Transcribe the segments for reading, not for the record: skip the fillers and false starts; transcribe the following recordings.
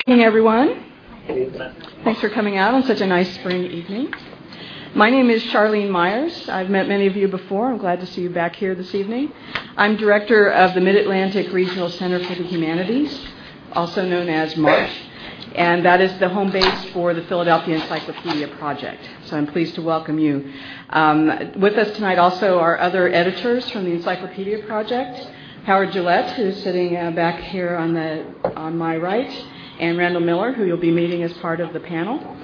Good evening, everyone. Thanks for coming out on such a nice spring evening. My name is Charlene Myers. I've met many of you before. I'm glad to see you back here this evening. I'm director of the Mid-Atlantic Regional Center for the Humanities, also known as MARCH, and that is the home base for the Philadelphia Encyclopedia Project. So I'm pleased to welcome you. With us tonight also are other editors from the Encyclopedia Project, Howard Gillette, who's sitting back here on my right, and Randall Miller, who you'll be meeting as part of the panel.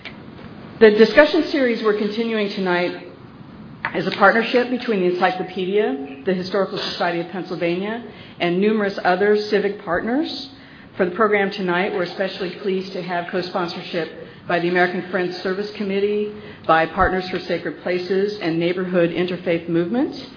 The discussion series we're continuing tonight is a partnership between the Encyclopedia, the Historical Society of Pennsylvania, and numerous other civic partners. For the program tonight, we're especially pleased to have co-sponsorship by the American Friends Service Committee, by Partners for Sacred Places, and Neighborhood Interfaith Movement.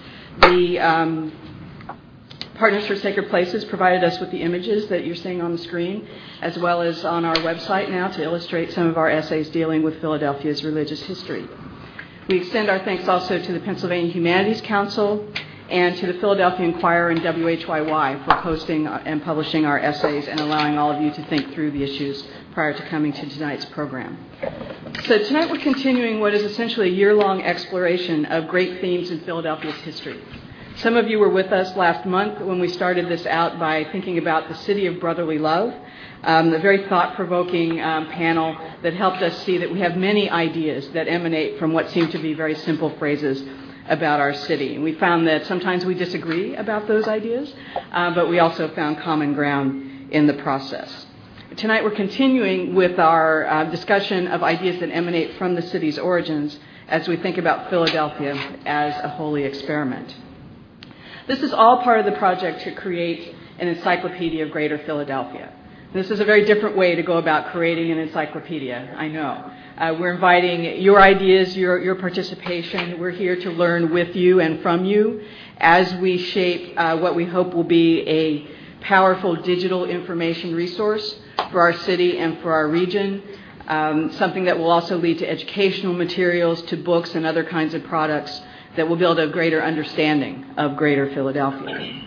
The Partners for Sacred Places provided us with the images that you're seeing on the screen, as well as on our website now to illustrate some of our essays dealing with Philadelphia's religious history. We extend our thanks also to the Pennsylvania Humanities Council and to the Philadelphia Inquirer and WHYY for posting and publishing our essays and allowing all of you to think through the issues prior to coming to tonight's program. So tonight we're continuing what is essentially a year-long exploration of great themes in Philadelphia's history. Some of you were with us last month when we started this out by thinking about the city of brotherly love, a very thought-provoking panel that helped us see that we have many ideas that emanate from what seem to be very simple phrases about our city. And we found that sometimes we disagree about those ideas, but we also found common ground in the process. Tonight we're continuing with our discussion of ideas that emanate from the city's origins as we think about Philadelphia as a holy experiment. This is all part of the project to create an encyclopedia of Greater Philadelphia. This is a very different way to go about creating an encyclopedia, I know. We're inviting your ideas, your participation. We're here to learn with you and from you as we shape what we hope will be a powerful digital information resource for our city and for our region, something that will also lead to educational materials, to books and other kinds of products that will build a greater understanding of Greater Philadelphia.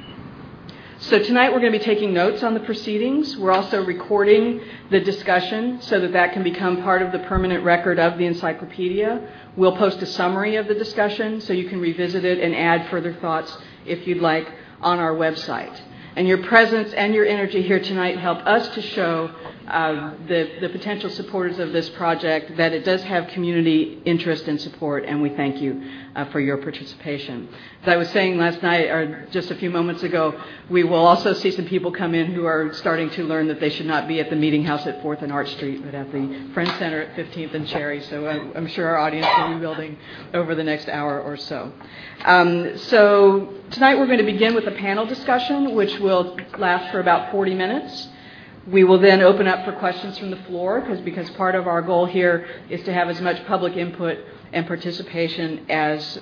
So tonight we're going to be taking notes on the proceedings. We're also recording the discussion so that can become part of the permanent record of the encyclopedia. We'll post a summary of the discussion so you can revisit it and add further thoughts if you'd like on our website. And your presence and your energy here tonight help us to show the potential supporters of this project that it does have community interest and support, and we thank you for your participation. As I was saying last night, or just a few moments ago, we will also see some people come in who are starting to learn that they should not be at the Meeting House at 4th and Arch Street, but at the Friends Center at 15th and Cherry. So I'm sure our audience will be building over the next hour or so. So tonight we're going to begin with a panel discussion, which will last for about 40 minutes. We will then open up for questions from the floor because part of our goal here is to have as much public input and participation as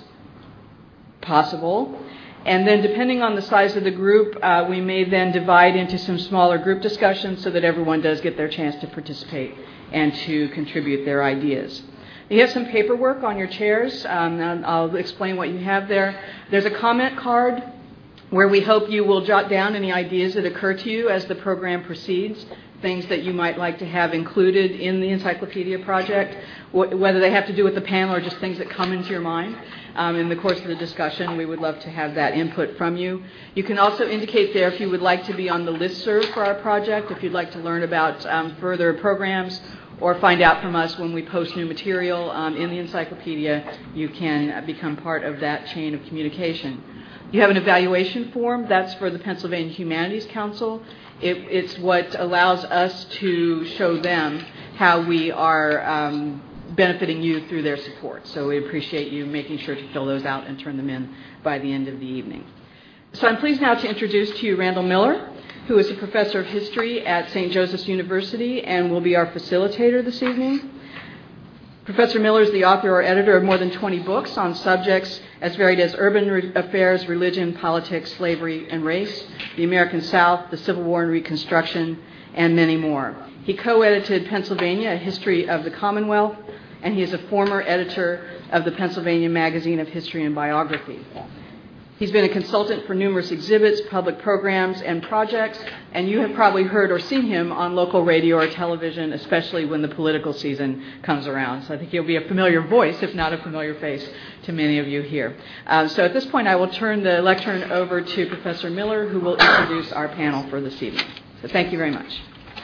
possible. And then depending on the size of the group, we may then divide into some smaller group discussions so that everyone does get their chance to participate and to contribute their ideas. You have some paperwork on your chairs. I'll explain what you have there. There's a comment card where we hope you will jot down any ideas that occur to you as the program proceeds, things that you might like to have included in the Encyclopedia Project, whether they have to do with the panel or just things that come into your mind. In the course of the discussion, we would love to have that input from you. You can also indicate there if you would like to be on the listserv for our project, if you'd like to learn about further programs or find out from us when we post new material in the encyclopedia, you can become part of that chain of communication. You have an evaluation form. That's for the Pennsylvania Humanities Council. It's what allows us to show them how we are benefiting you through their support. So we appreciate you making sure to fill those out and turn them in by the end of the evening. So I'm pleased now to introduce to you Randall Miller, who is a professor of history at St. Joseph's University and will be our facilitator this evening. Professor Miller is the author or editor of more than 20 books on subjects as varied as urban affairs, religion, politics, slavery, and race, the American South, the Civil War and Reconstruction, and many more. He co-edited Pennsylvania, A History of the Commonwealth, and he is a former editor of the Pennsylvania Magazine of History and Biography. He's been a consultant for numerous exhibits, public programs, and projects, and you have probably heard or seen him on local radio or television, especially when the political season comes around. So I think he'll be a familiar voice, if not a familiar face, to many of you here. So at this point, I will turn the lectern over to Professor Miller, who will introduce our panel for this evening. So thank you very much.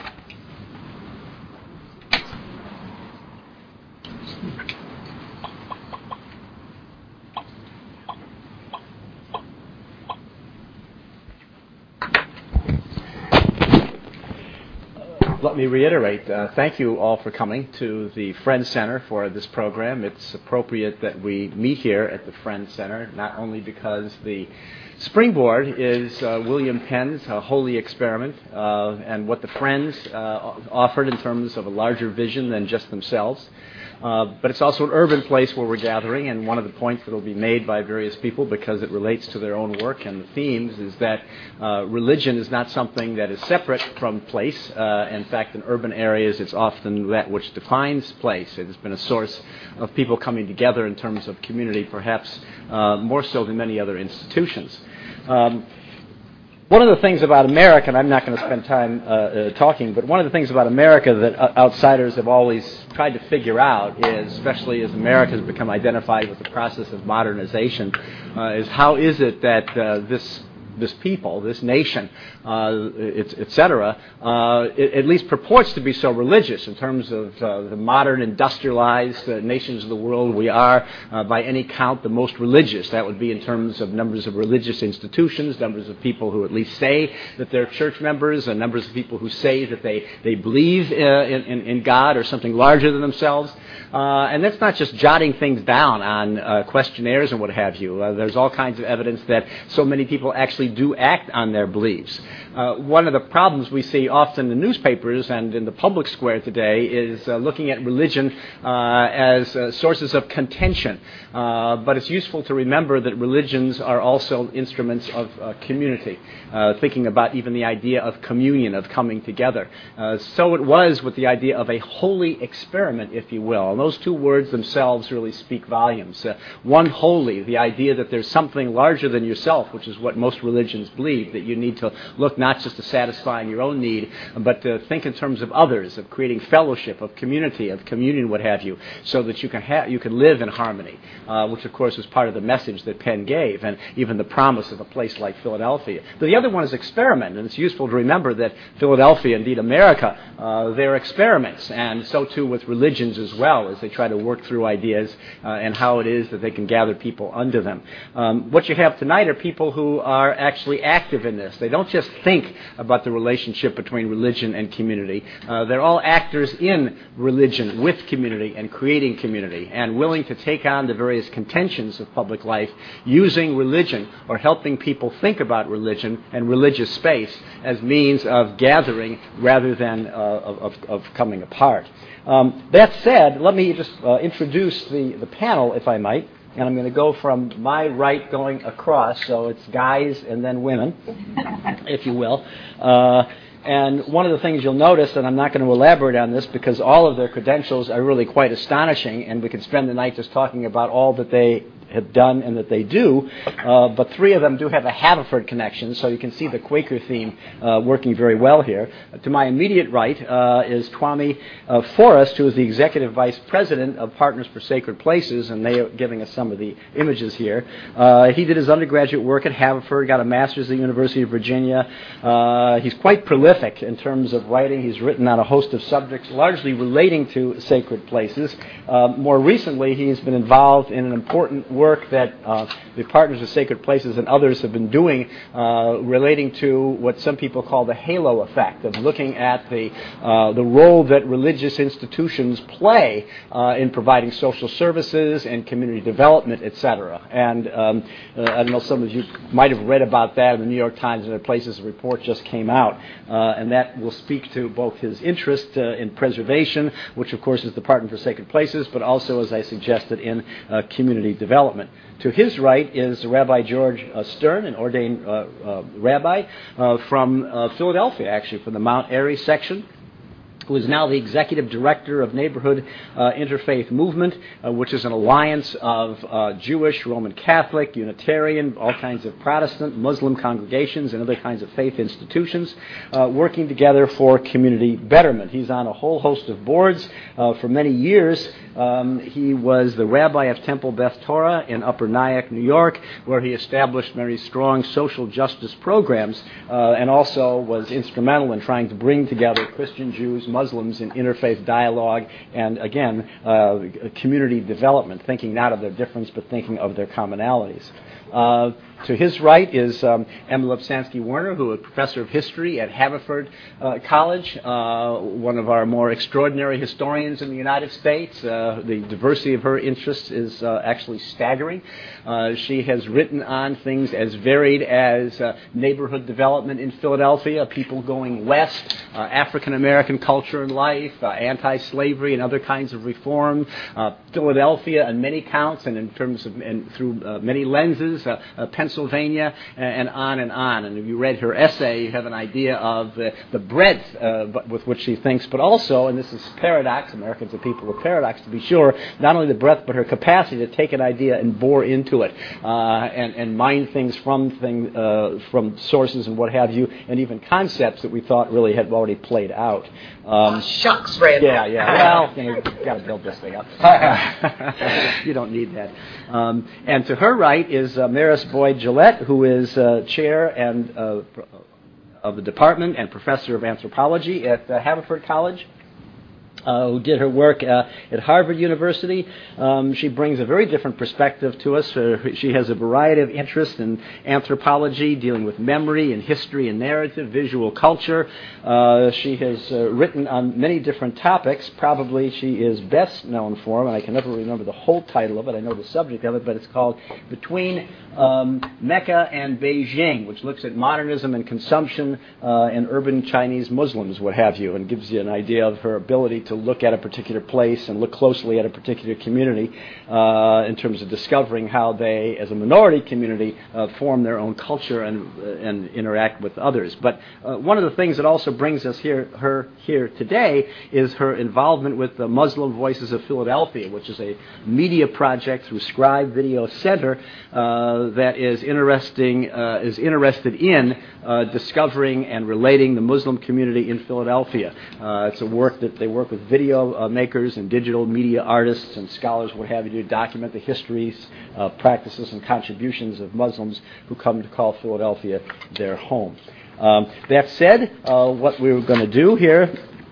Let me reiterate, thank you all for coming to the Friends Center for this program. It's appropriate that we meet here at the Friends Center, not only because the springboard is William Penn's Holy Experiment and what the Friends offered in terms of a larger vision than just themselves. But it's also an urban place where we're gathering, and one of the points that will be made by various people because it relates to their own work and the themes is that religion is not something that is separate from place. In fact, in urban areas, it's often that which defines place. It has been a source of people coming together in terms of community, perhaps more so than many other institutions. One of the things about America, and I'm not going to spend time talking, but one of the things about America that outsiders have always tried to figure out is, especially as America has become identified with the process of modernization, is how is it that this people, this nation, etc., at least purports to be so religious in terms of the modern industrialized nations of the world. We are, by any count, the most religious. That would be in terms of numbers of religious institutions, numbers of people who at least say that they're church members, and numbers of people who say that they believe in God or something larger than themselves. And that's not just jotting things down on questionnaires and what have you. There's all kinds of evidence that so many people actually do act on their beliefs. One of the problems we see often in newspapers and in the public square today is looking at religion as sources of contention. But it's useful to remember that religions are also instruments of community, thinking about even the idea of communion, of coming together. So it was with the idea of a holy experiment, if you will. And those two words themselves really speak volumes. One, holy, the idea that there's something larger than yourself, which is what most religions believe, that you need to look not just to satisfying your own need, but to think in terms of others, of creating fellowship, of community, of communion, what have you, so that you can live in harmony, which of course was part of the message that Penn gave, and even the promise of a place like Philadelphia. But the other one is experiment, and it's useful to remember that Philadelphia, indeed America, they're experiments, and so too with religions as well, as they try to work through ideas and how it is that they can gather people under them. What you have tonight are people who are actually active in this. They don't just think about the relationship between religion and community. They're all actors in religion with community and creating community, and willing to take on the various contentions of public life using religion or helping people think about religion and religious space as means of gathering rather than of coming apart. That said, let me just introduce the panel, if I might. And I'm going to go from my right going across, so it's guys and then women, if you will. And one of the things you'll notice, and I'm not going to elaborate on this because all of their credentials are really quite astonishing, and we could spend the night just talking about all that they have done and that they do, but three of them do have a Haverford connection, so you can see the Quaker theme working very well here. To my immediate right is Twami Forrest, who is the Executive Vice President of Partners for Sacred Places, and they are giving us some of the images here. He did his undergraduate work at Haverford, got a master's at the University of Virginia. He's quite prolific in terms of writing. He's written on a host of subjects largely relating to sacred places. More recently, he's been involved in an important work that the Partners of Sacred Places and others have been doing relating to what some people call the halo effect, of looking at the role that religious institutions play in providing social services and community development, etc. And I don't know, some of you might have read about that in the New York Times and other places. A report just came out, and that will speak to both his interest in preservation, which of course is the Partner for Sacred Places, but also, as I suggested, in community development. To his right is Rabbi George Stern, an ordained rabbi from Philadelphia, actually, from the Mount Airy section. who is now the executive director of Neighborhood Interfaith Movement, which is an alliance of Jewish, Roman Catholic, Unitarian, all kinds of Protestant, Muslim congregations, and other kinds of faith institutions, working together for community betterment. He's on a whole host of boards. For many years, he was the rabbi of Temple Beth Torah in Upper Nyack, New York, where he established very strong social justice programs, and also was instrumental in trying to bring together Christian Jews, Muslims in interfaith dialogue, and again, community development, thinking not of their difference, but thinking of their commonalities. To his right is Emma Lipsansky-Werner, who is professor of history at Haverford College, one of our more extraordinary historians in the United States. The diversity of her interests is actually staggering. She has written on things as varied as neighborhood development in Philadelphia, people going west, African-American culture and life, anti-slavery and other kinds of reform, Philadelphia on many counts and in terms of and through many lenses, Pennsylvania, and on and on. And if you read her essay, you have an idea of the breadth with which she thinks, but also, and this is paradox, Americans are people of paradox to be sure, not only the breadth, but her capacity to take an idea and bore into it, and mine things from sources and what have you, and even concepts that we thought really had already played out. Shucks, Red. Yeah. Well, you've got to build this thing up. You don't need that. And to her right is Maris Boyd Gillette, who is chair and of the department and professor of anthropology at Haverford College. Who did her work at Harvard University. She brings a very different perspective to us. She has a variety of interests in anthropology, dealing with memory and history and narrative, visual culture. She has written on many different topics. Probably she is best known for, and I can never remember the whole title of it, I know the subject of it, but it's called Between Mecca and Beijing, which looks at modernism and consumption and urban Chinese Muslims, what have you, and gives you an idea of her ability to look at a particular place and look closely at a particular community in terms of discovering how they, as a minority community, form their own culture and interact with others. But one of the things that also brings us her here today is her involvement with the Muslim Voices of Philadelphia, which is a media project through Scribe Video Center that is interested in discovering and relating the Muslim community in Philadelphia. It's a work that they work with video makers and digital media artists and scholars, what have you, to document the histories, practices, and contributions of Muslims who come to call Philadelphia their home. That said, what we're going to do here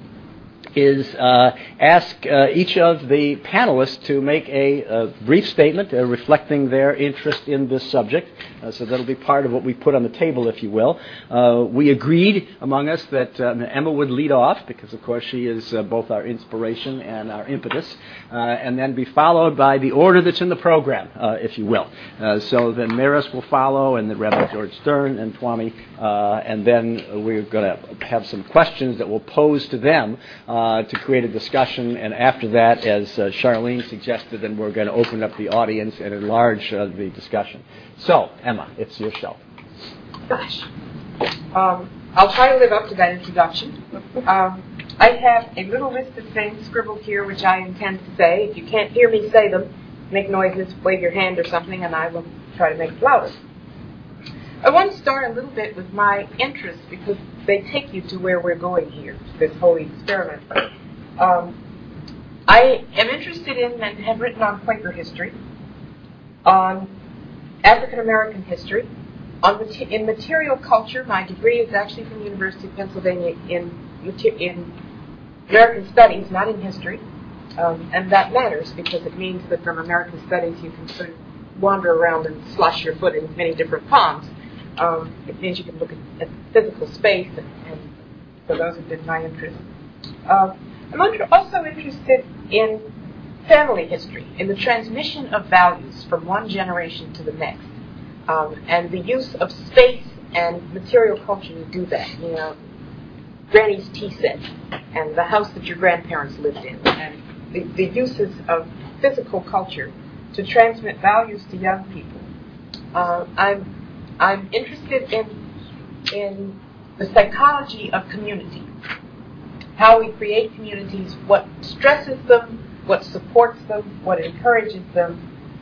is ask each of the panelists to make a brief statement reflecting their interest in this subject. So that'll be part of what we put on the table, if you will. We agreed among us that Emma would lead off because, of course, she is both our inspiration and our impetus, and then be followed by the order that's in the program, if you will. So then Maris will follow, and then Rabbi George Stern and Twami, and then we're going to have some questions that we'll pose to them to create a discussion, and after that, as Charlene suggested, then we're going to open up the audience and enlarge the discussion. So, Emma, it's your show. Gosh. I'll try to live up to that introduction. I have a little list of things scribbled here which I intend to say. If you can't hear me say them, make noises, wave your hand or something, and I will try to make it louder. I want to start a little bit with my interests because they take you to where we're going here, this whole experiment. I am interested in and have written on Quaker history, on African American history, in material culture. My degree is actually from the University of Pennsylvania in American Studies, not in history, and that matters because it means that from American Studies you can sort of wander around and slosh your foot in many different ponds. It means you can look at physical space, and so those have been my interests. I'm also interested in family history, in the transmission of values from one generation to the next, and the use of space and material culture to do that. You know, Granny's tea set, and the house that your grandparents lived in, and the uses of physical culture to transmit values to young people. I'm interested in the psychology of community, how we create communities, what stresses them, what supports them, what encourages them,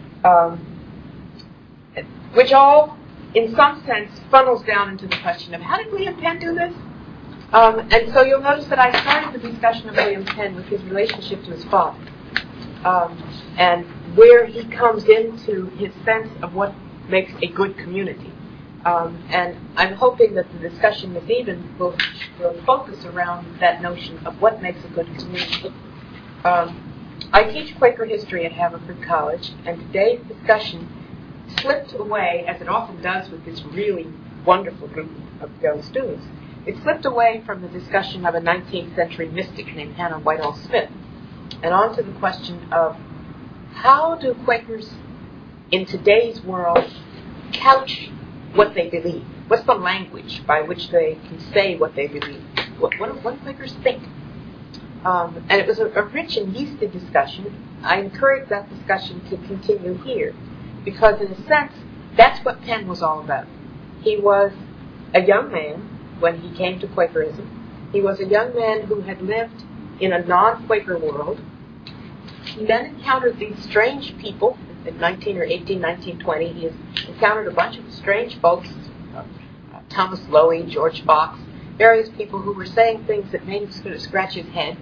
which all, in some sense, funnels down into the question of how did William Penn do this? And so you'll notice that I started the discussion of William Penn with his relationship to his father, and where he comes into his sense of what makes a good community. And I'm hoping that the discussion this evening will focus around that notion of what makes a good community. I teach Quaker history at Haverford College, and today's discussion slipped away, as it often does with this really wonderful group of young students. It slipped away from the discussion of a 19th century mystic named Hannah Whitall Smith, and onto the question of how do Quakers in today's world couch what they believe? What's the language by which they can say what they believe? What do Quakers think? And it was a rich and yeasty discussion. I encourage that discussion to continue here, because in a sense, that's what Penn was all about. He was a young man when he came to Quakerism. He was a young man who had lived in a non-Quaker world. He then encountered these strange people in 1920. He encountered a bunch of strange folks, Thomas Lowy, George Fox, various people who were saying things that made him sort of scratch his head.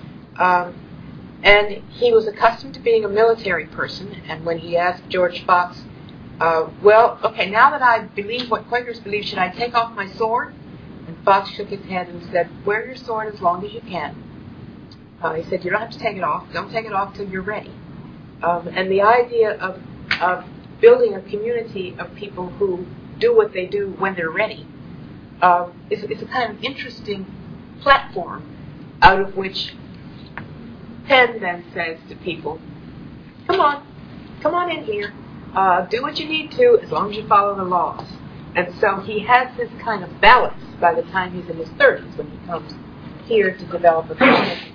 And he was accustomed to being a military person, and when he asked George Fox, well, okay, now that I believe what Quakers believe, should I take off my sword? And Fox shook his head and said, wear your sword as long as you can. He said, you don't have to take it off. Don't take it off till you're ready. And the idea of building a community of people who do what they do when they're ready is a kind of interesting platform out of which Penn then says to people, come on in here, do what you need to as long as you follow the laws. And so he has this kind of balance by the time he's in his 30s when he comes here to develop a community.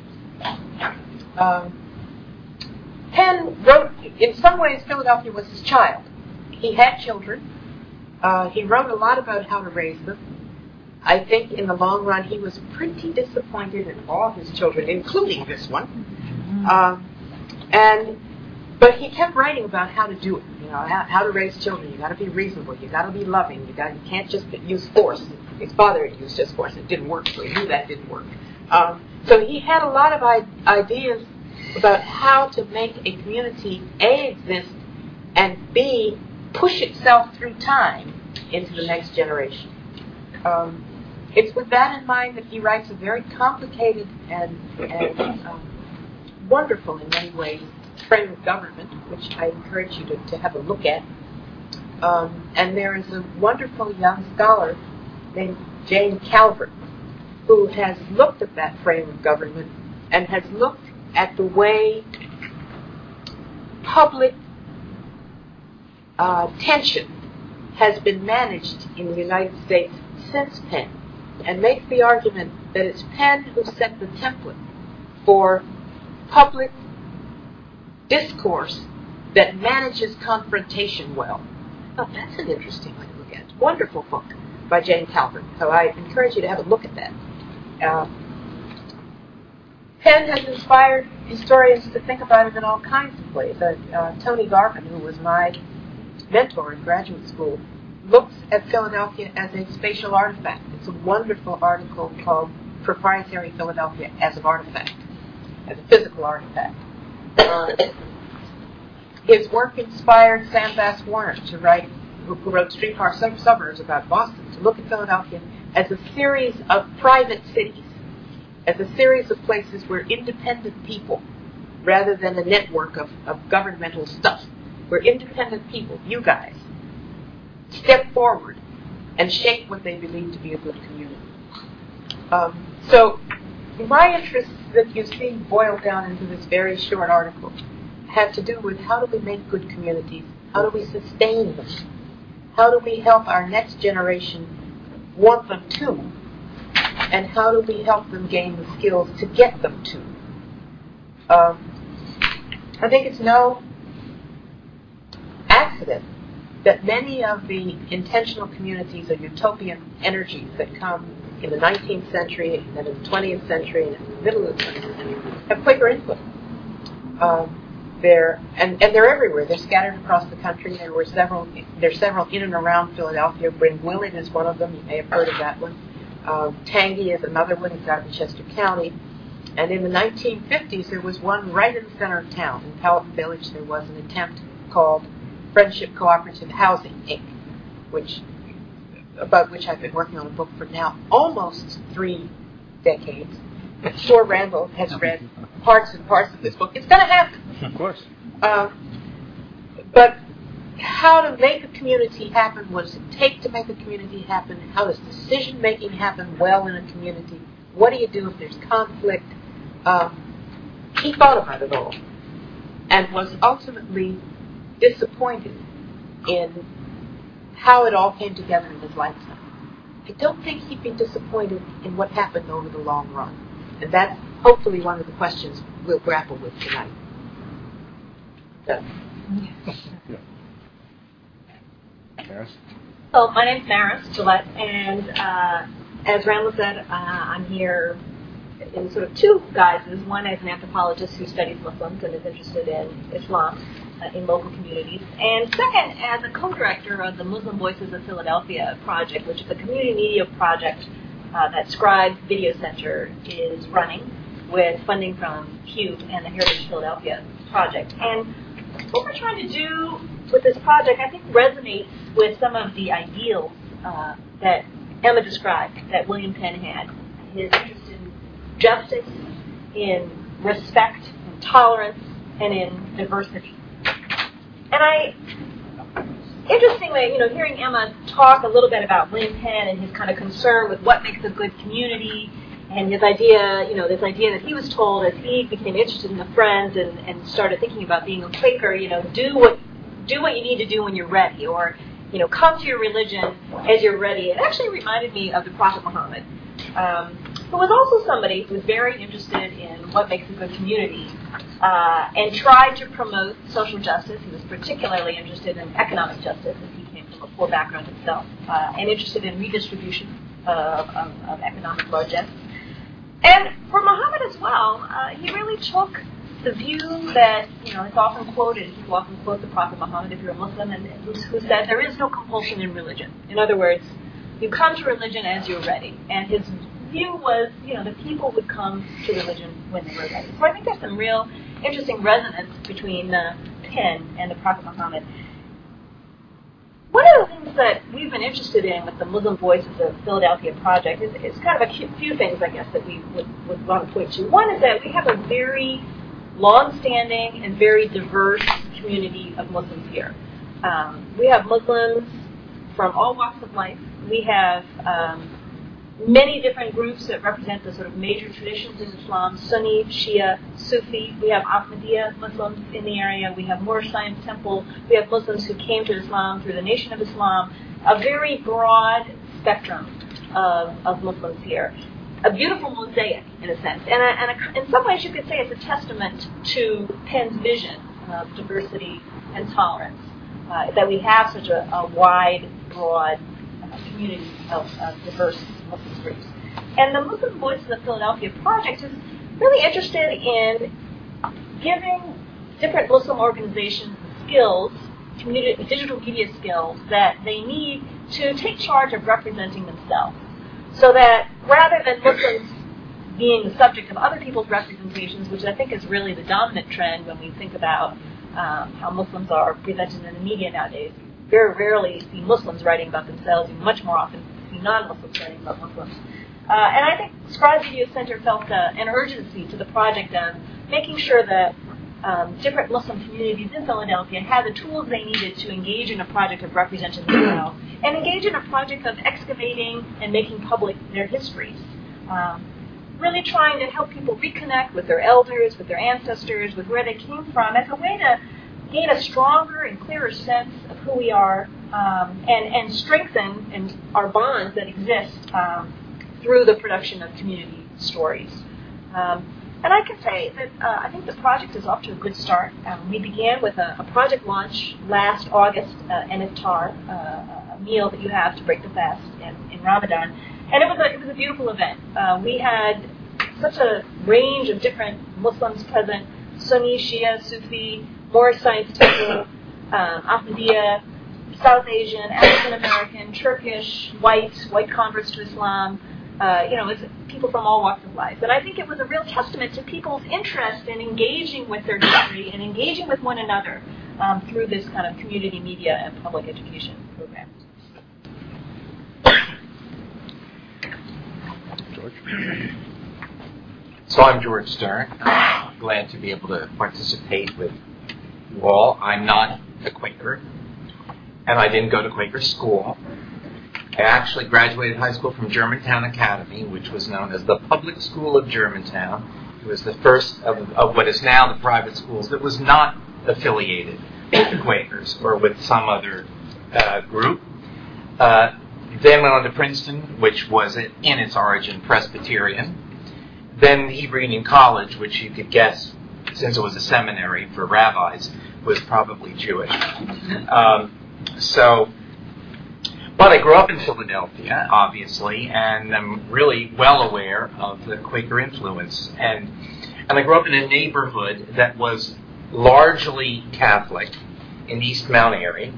Penn wrote, in some ways, Philadelphia was his child. He had children. He wrote a lot about how to raise them. I think in the long run he was pretty disappointed in all his children, including this one. But he kept writing about how to do it. You know, how to raise children. You got to be reasonable. You got to be loving. You can't just use force. His father had used just force. It didn't work, so he knew that didn't work. So he had a lot of ideas about how to make a community A, exist, and B, push itself through time into the next generation. It's with that in mind that he writes a very complicated and wonderful in many ways frame of government, which I encourage you to have a look at. And there is a wonderful young scholar named Jane Calvert who has looked at that frame of government and has looked at the way public tension has been managed in the United States since Penn, and makes the argument that it's Penn who set the template for public discourse that manages confrontation well. Oh, that's an interesting way to look at it. Wonderful book by Jane Calvert. So I encourage you to have a look at that. Penn has inspired historians to think about it in all kinds of ways. Tony Garvin, who was my mentor in graduate school, looks at Philadelphia as a spatial artifact. It's a wonderful article called Proprietary Philadelphia as an Artifact, as a physical artifact. His work inspired Sam Bass Warner to write, who wrote Streetcar Suburbs about Boston, to look at Philadelphia as a series of private cities, as a series of places where independent people, rather than a network of governmental stuff, where independent people, you guys, step forward and shape what they believe to be a good community. So my interests that you see boiled down into this very short article have to do with how do we make good communities, how do we sustain them, how do we help our next generation want them to, and how do we help them gain the skills to get them to. I think it's no accident that many of the intentional communities or utopian energies that come in the 19th century, and then in the 20th century, and in the middle of the 20th century, have Quaker input. They're everywhere. They're scattered across the country. There's several in and around Philadelphia. Bryn Gwyllim is one of them. You may have heard of that one. Tangy is another one. It's out in Chester County. And in the 1950s, there was one right in the center of town. In Powhatan Village, there was an attempt called Friendship Cooperative Housing, Inc., about which I've been working on a book for now almost 3 decades. I'm sure Randall has read parts and parts of this book. It's going to happen. Of course. But how to make a community happen, what does it take to make a community happen, how does decision-making happen well in a community, what do you do if there's conflict? He thought about it all and was ultimately disappointed in how it all came together in his lifetime. I don't think he'd be disappointed in what happened over the long run. And that's hopefully one of the questions we'll grapple with tonight. So. Maris? So my name's Maris Gillette, and as Randall said, I'm here in sort of 2 guises. One as an anthropologist who studies Muslims and is interested in Islam in local communities, and second as a co-director of the Muslim Voices of Philadelphia project, which is a community media project that Scribe Video Center is running with funding from CUBE and the Heritage Philadelphia project. And what we're trying to do with this project, I think, resonates with some of the ideals that Emma described, that William Penn had. His interest in justice, in respect, in tolerance, and in diversity. And interestingly, hearing Emma talk a little bit about William Penn and his kind of concern with what makes a good community, and his idea, this idea that he was told as he became interested in the Friends and started thinking about being a Quaker, do what you need to do when you're ready, or come to your religion as you're ready. It actually reminded me of the Prophet Muhammad, who was also somebody who was very interested in what makes a good community, and tried to promote social justice. He was particularly interested in economic justice, as he came from a poor background himself, and interested in redistribution of economic largesse. And for Muhammad as well, he really took the view that, it's often quoted, people often quote the Prophet Muhammad, if you're a Muslim, and who said there is no compulsion in religion. In other words, you come to religion as you're ready. And his view was, the people would come to religion when they were ready. So I think there's some real interesting resonance between Penn and the Prophet Muhammad. One of the things that we've been interested in with the Muslim Voices of Philadelphia project is kind of a few things, I guess, that we would want to point to. One is that we have a very long-standing and very diverse community of Muslims here. We have Muslims from all walks of life. We have many different groups that represent the sort of major traditions in Islam: Sunni, Shia, Sufi. We have Ahmadiyya Muslims in the area. We have Moorish Zion Temple. We have Muslims who came to Islam through the Nation of Islam. A very broad spectrum of Muslims here. A beautiful mosaic, in a sense. And in some ways you could say it's a testament to Penn's vision of diversity and tolerance, that we have such a wide, broad community of diverse Muslim groups. And the Muslim Voices of Philadelphia project is really interested in giving different Muslim organizations skills, digital media skills, that they need to take charge of representing themselves. So that rather than Muslims being the subject of other people's representations, which I think is really the dominant trend when we think about how Muslims are presented in the media nowadays, you very rarely see Muslims writing about themselves. You much more often see non-Muslims writing about Muslims. And I think Scribe Video Center felt an urgency to the project of making sure that different Muslim communities in Philadelphia had the tools they needed to engage in a project of representing themselves and engage in a project of excavating and making public their histories. Really trying to help people reconnect with their elders, with their ancestors, with where they came from, as a way to gain a stronger and clearer sense of who we are, and strengthen our bonds that exist through the production of community stories. And I can say that I think the project is off to a good start. We began with a project launch last August, an iftar, a meal that you have to break the fast in Ramadan. And it was a beautiful event. We had such a range of different Muslims present: Sunni, Shia, Sufi, Moorish science people, Ahmadiyya, South Asian, African American, Turkish, white converts to Islam. It's people from all walks of life. And I think it was a real testament to people's interest in engaging with their history and engaging with one another through this kind of community media and public education program. George? So I'm George Stern. I'm glad to be able to participate with you all. I'm not a Quaker, and I didn't go to Quaker school. I actually graduated high school from Germantown Academy, which was known as the Public School of Germantown. It was the first of what is now the private schools that was not affiliated with the Quakers or with some other group. Then went on to Princeton, which was in its origin Presbyterian. Then Hebrew Union College, which you could guess, since it was a seminary for rabbis, was probably Jewish. But I grew up in Philadelphia, obviously, and I'm really well aware of the Quaker influence. And I grew up in a neighborhood that was largely Catholic in East Mount Airy.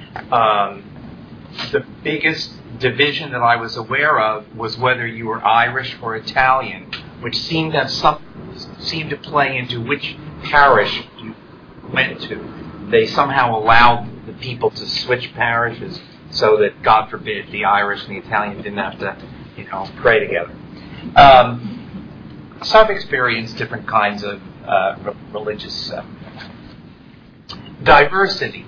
The biggest division that I was aware of was whether you were Irish or Italian, which seemed to play into which parish you went to. They somehow allowed the people to switch parishes so that, God forbid, the Irish and the Italian didn't have to, pray together. So I've experienced different kinds of religious diversity.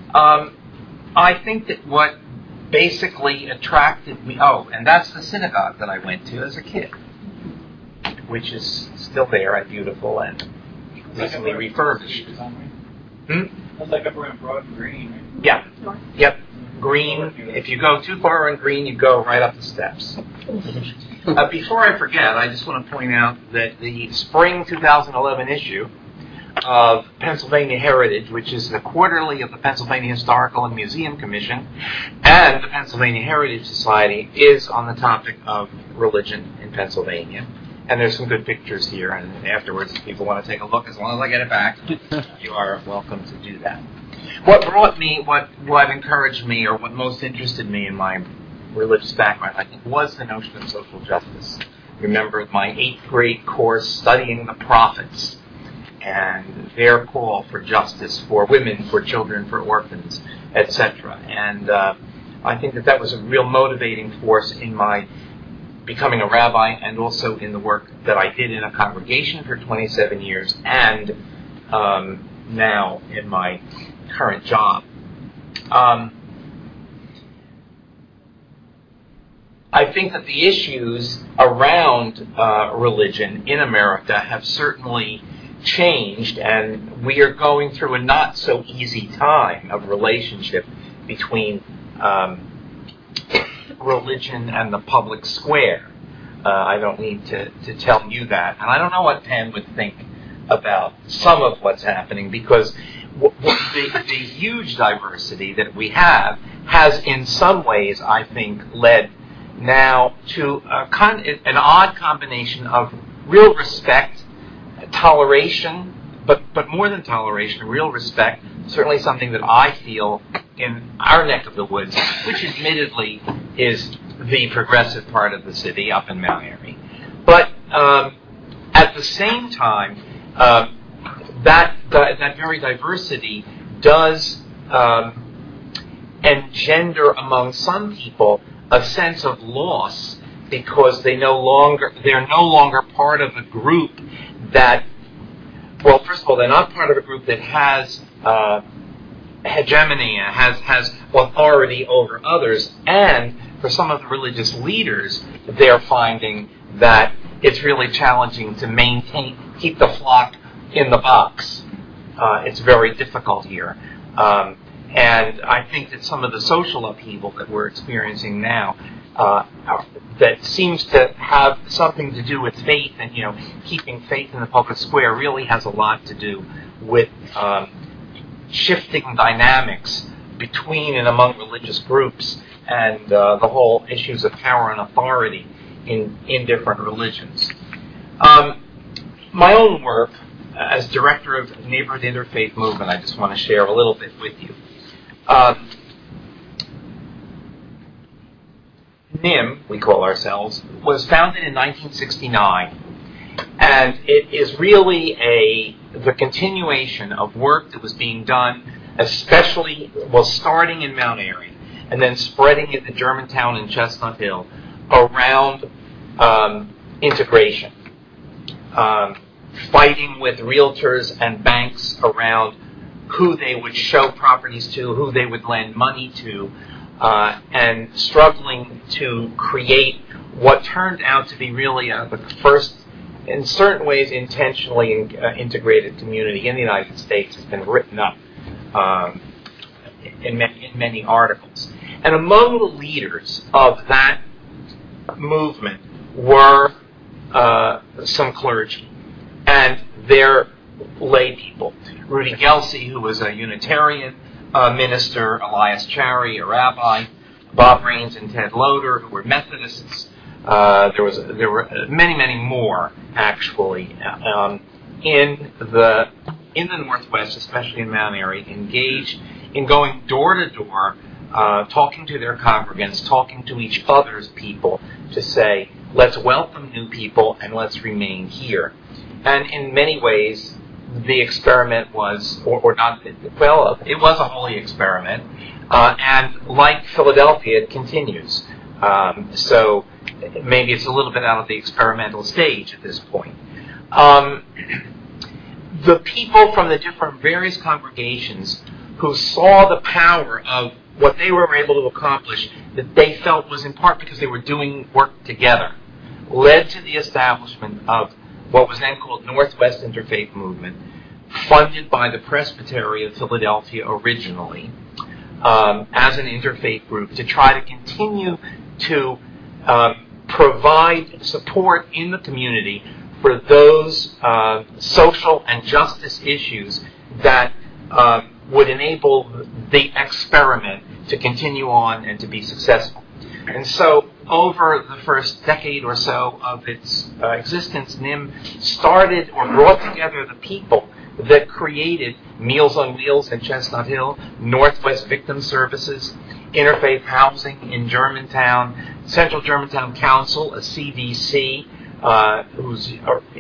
I think that what basically attracted me, and that's the synagogue that I went to as a kid, which is still there and beautiful and recently refurbished. That's like up around Broad and Green, right? Yeah. Yep. Green. If you go too far on Green, you go right up the steps. Before I forget, I just want to point out that the spring 2011 issue of Pennsylvania Heritage, which is the quarterly of the Pennsylvania Historical and Museum Commission and the Pennsylvania Heritage Society, is on the topic of religion in Pennsylvania. And there's some good pictures here, and afterwards, if people want to take a look, as long as I get it back, you are welcome to do that. What brought me, what encouraged me, or what most interested me in my religious background, I think, was the notion of social justice. Remember my 8th grade course studying the prophets and their call for justice for women, for children, for orphans, etc. And I think that was a real motivating force in my becoming a rabbi, and also in the work that I did in a congregation for 27 years, and now in my current job. I think that the issues around religion in America have certainly changed, and we are going through a not so easy time of relationship between religion and the public square. I don't need to tell you that. And I don't know what Penn would think about some of what's happening, because the huge diversity that we have has in some ways, I think, led now to an odd combination of real respect, toleration, but more than toleration, real respect, certainly something that I feel in our neck of the woods, which admittedly is the progressive part of the city up in Mount Airy. But at the same time, that very diversity does engender among some people a sense of loss, because they're no longer part of a group that, well, first of all, they're not part of a group that has hegemony, has authority over others, and for some of the religious leaders, they're finding that it's really challenging to keep the flock in the box. It's very difficult here. And I think that some of the social upheaval that we're experiencing now, that seems to have something to do with faith and, keeping faith in the public square, really has a lot to do with shifting dynamics between and among religious groups and the whole issues of power and authority in different religions. My own work as director of Neighborhood Interfaith Movement, I just want to share a little bit with you. NIM, we call ourselves, was founded in 1969, and it is really the continuation of work that was being done, especially, starting in Mount Airy, and then spreading into Germantown and Chestnut Hill around integration, fighting with realtors and banks around who they would show properties to, who they would lend money to, and struggling to create what turned out to be really the first, in certain ways, intentionally integrated community in the United States. Has been written up in many articles. And among the leaders of that movement were some clergy and their lay people. Rudy Gelsey, who was a Unitarian minister, Elias Cherry, a rabbi, Bob Raines and Ted Loder, who were Methodists. There were many more, actually, in the Northwest, especially in Mount Airy, engaged in going door to door, talking to their congregants, talking to each other's people to say, let's welcome new people and let's remain here. And in many ways, the experiment was, or not, well, it was a holy experiment. And like Philadelphia, it continues. So maybe it's a little bit out of the experimental stage at this point. The people from the different various congregations who saw the power of what they were able to accomplish, that they felt was in part because they were doing work together, led to the establishment of what was then called Northwest Interfaith Movement, funded by the Presbytery of Philadelphia originally, as an interfaith group to try to continue to provide support in the community for those social and justice issues that would enable the experiment to continue on and to be successful. And so over the first decade or so of its existence, NIM started or brought together the people that created Meals on Wheels in Chestnut Hill, Northwest Victim Services, Interfaith Housing in Germantown, Central Germantown Council, a CDC, who's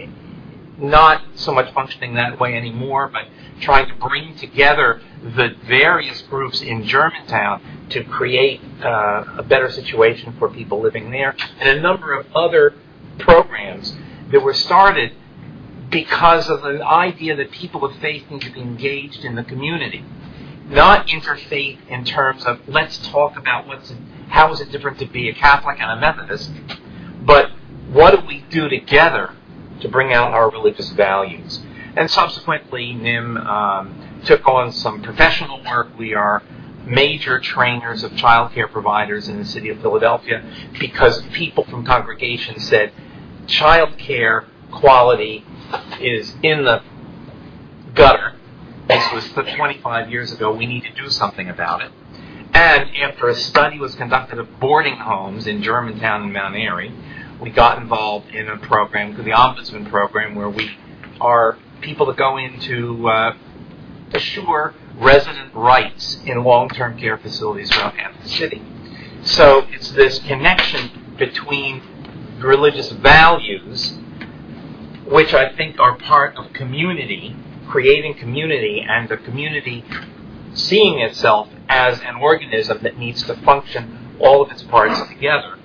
not so much functioning that way anymore, but trying to bring together the various groups in Germantown to create a better situation for people living there, and a number of other programs that were started because of an idea that people of faith need to be engaged in the community. Not interfaith in terms of let's talk about how is it different to be a Catholic and a Methodist, but what do we do together to bring out our religious values? And subsequently, NIM took on some professional work. We are major trainers of child care providers in the city of Philadelphia because people from congregations said child care quality is in the gutter. This was 25 years ago. We need to do something about it. And after a study was conducted of boarding homes in Germantown and Mount Airy, we got involved in a program, the Ombudsman Program, where we are people that go in to assure resident rights in long-term care facilities around half the city. So it's this connection between religious values, which I think are part of community, creating community, and the community seeing itself as an organism that needs to function all of its parts together,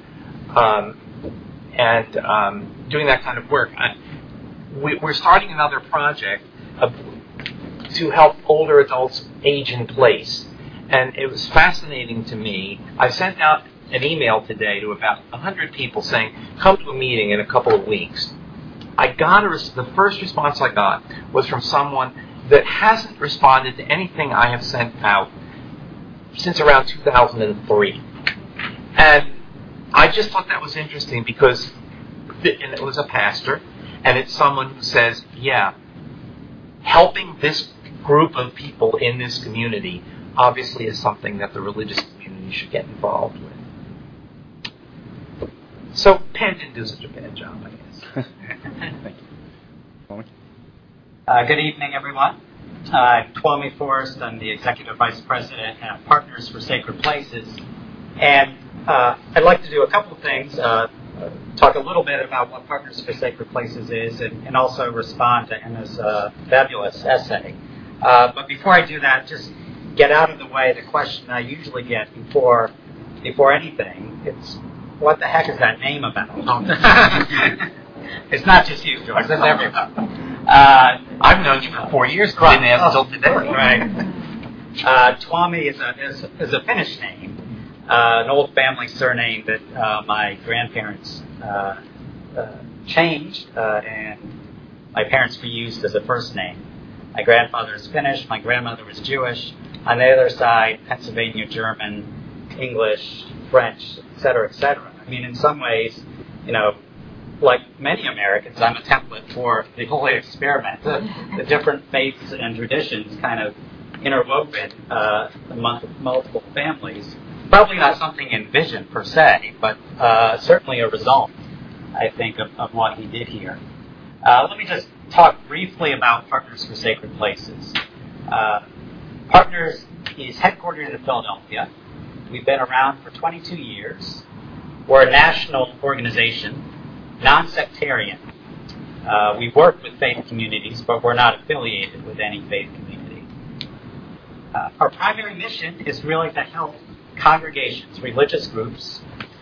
and doing that kind of work. We're starting another project to help older adults age in place. And it was fascinating to me. I sent out an email today to about 100 people saying, come to a meeting in a couple of weeks. The first response I got was from someone that hasn't responded to anything I have sent out since around 2003. And I just thought that was interesting because it was a pastor, and it's someone who says, yeah, helping this group of people in this community obviously is something that the religious community should get involved with. So Penn didn't do such a bad job, I guess. Thank you. Good evening, everyone. I'm Twomey Forrest. I'm the Executive Vice President at Partners for Sacred Places. And I'd like to do a couple of things, talk a little bit about what Partners for Sacred Places is, and also respond to Emma's fabulous essay. But before I do that, just get out of the way the question I usually get before anything. It's, what the heck is that name about? It's not just you, George. It's everyone. I've known you for 4 years, but didn't ask until today. Right. Twomey is a Finnish name, an old family surname that my grandparents changed, and my parents reused as a first name. My grandfather is Finnish, my grandmother was Jewish. On the other side, Pennsylvania German, English, French, et cetera, et cetera. I mean, in some ways, like many Americans, I'm a template for the Holy Experiment. The different faiths and traditions kind of interwoven among multiple families. Probably not something envisioned per se, but certainly a result, I think, of what he did here. Let me just talk briefly about Partners for Sacred Places. Partners is headquartered in Philadelphia. We've been around for 22 years. We're a national organization, non-sectarian. We work with faith communities, but we're not affiliated with any faith community. Our primary mission is really to help congregations, religious groups,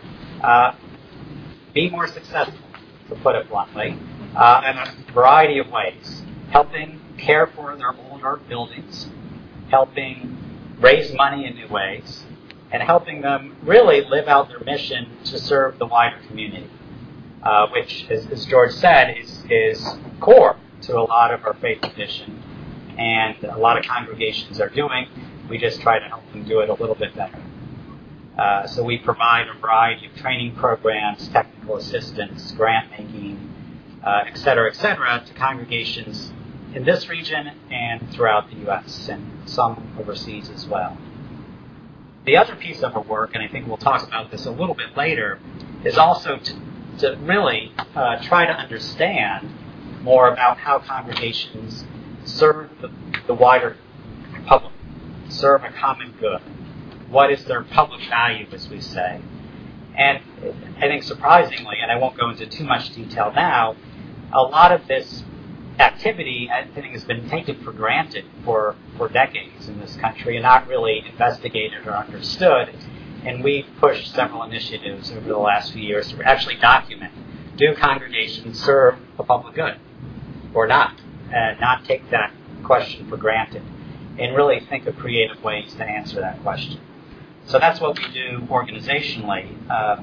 be more successful, to put it bluntly, in a variety of ways. Helping care for their older buildings, helping raise money in new ways, and helping them really live out their mission to serve the wider community. Which, as George said, is core to a lot of our faith tradition, and a lot of congregations are doing. We just try to help them do it a little bit better. So we provide a variety of training programs, technical assistance, grant making, et cetera, to congregations in this region and throughout the U.S. and some overseas as well. The other piece of our work, and I think we'll talk about this a little bit later, is also to really try to understand more about how congregations serve the wider public, serve a common good. What is their public value, as we say? And I think surprisingly, and I won't go into too much detail now, a lot of this activity, I think, has been taken for granted for decades in this country and not really investigated or understood. And we've pushed several initiatives over the last few years to actually document, do congregations serve the public good or not? And not take that question for granted and really think of creative ways to answer that question. So that's what we do organizationally.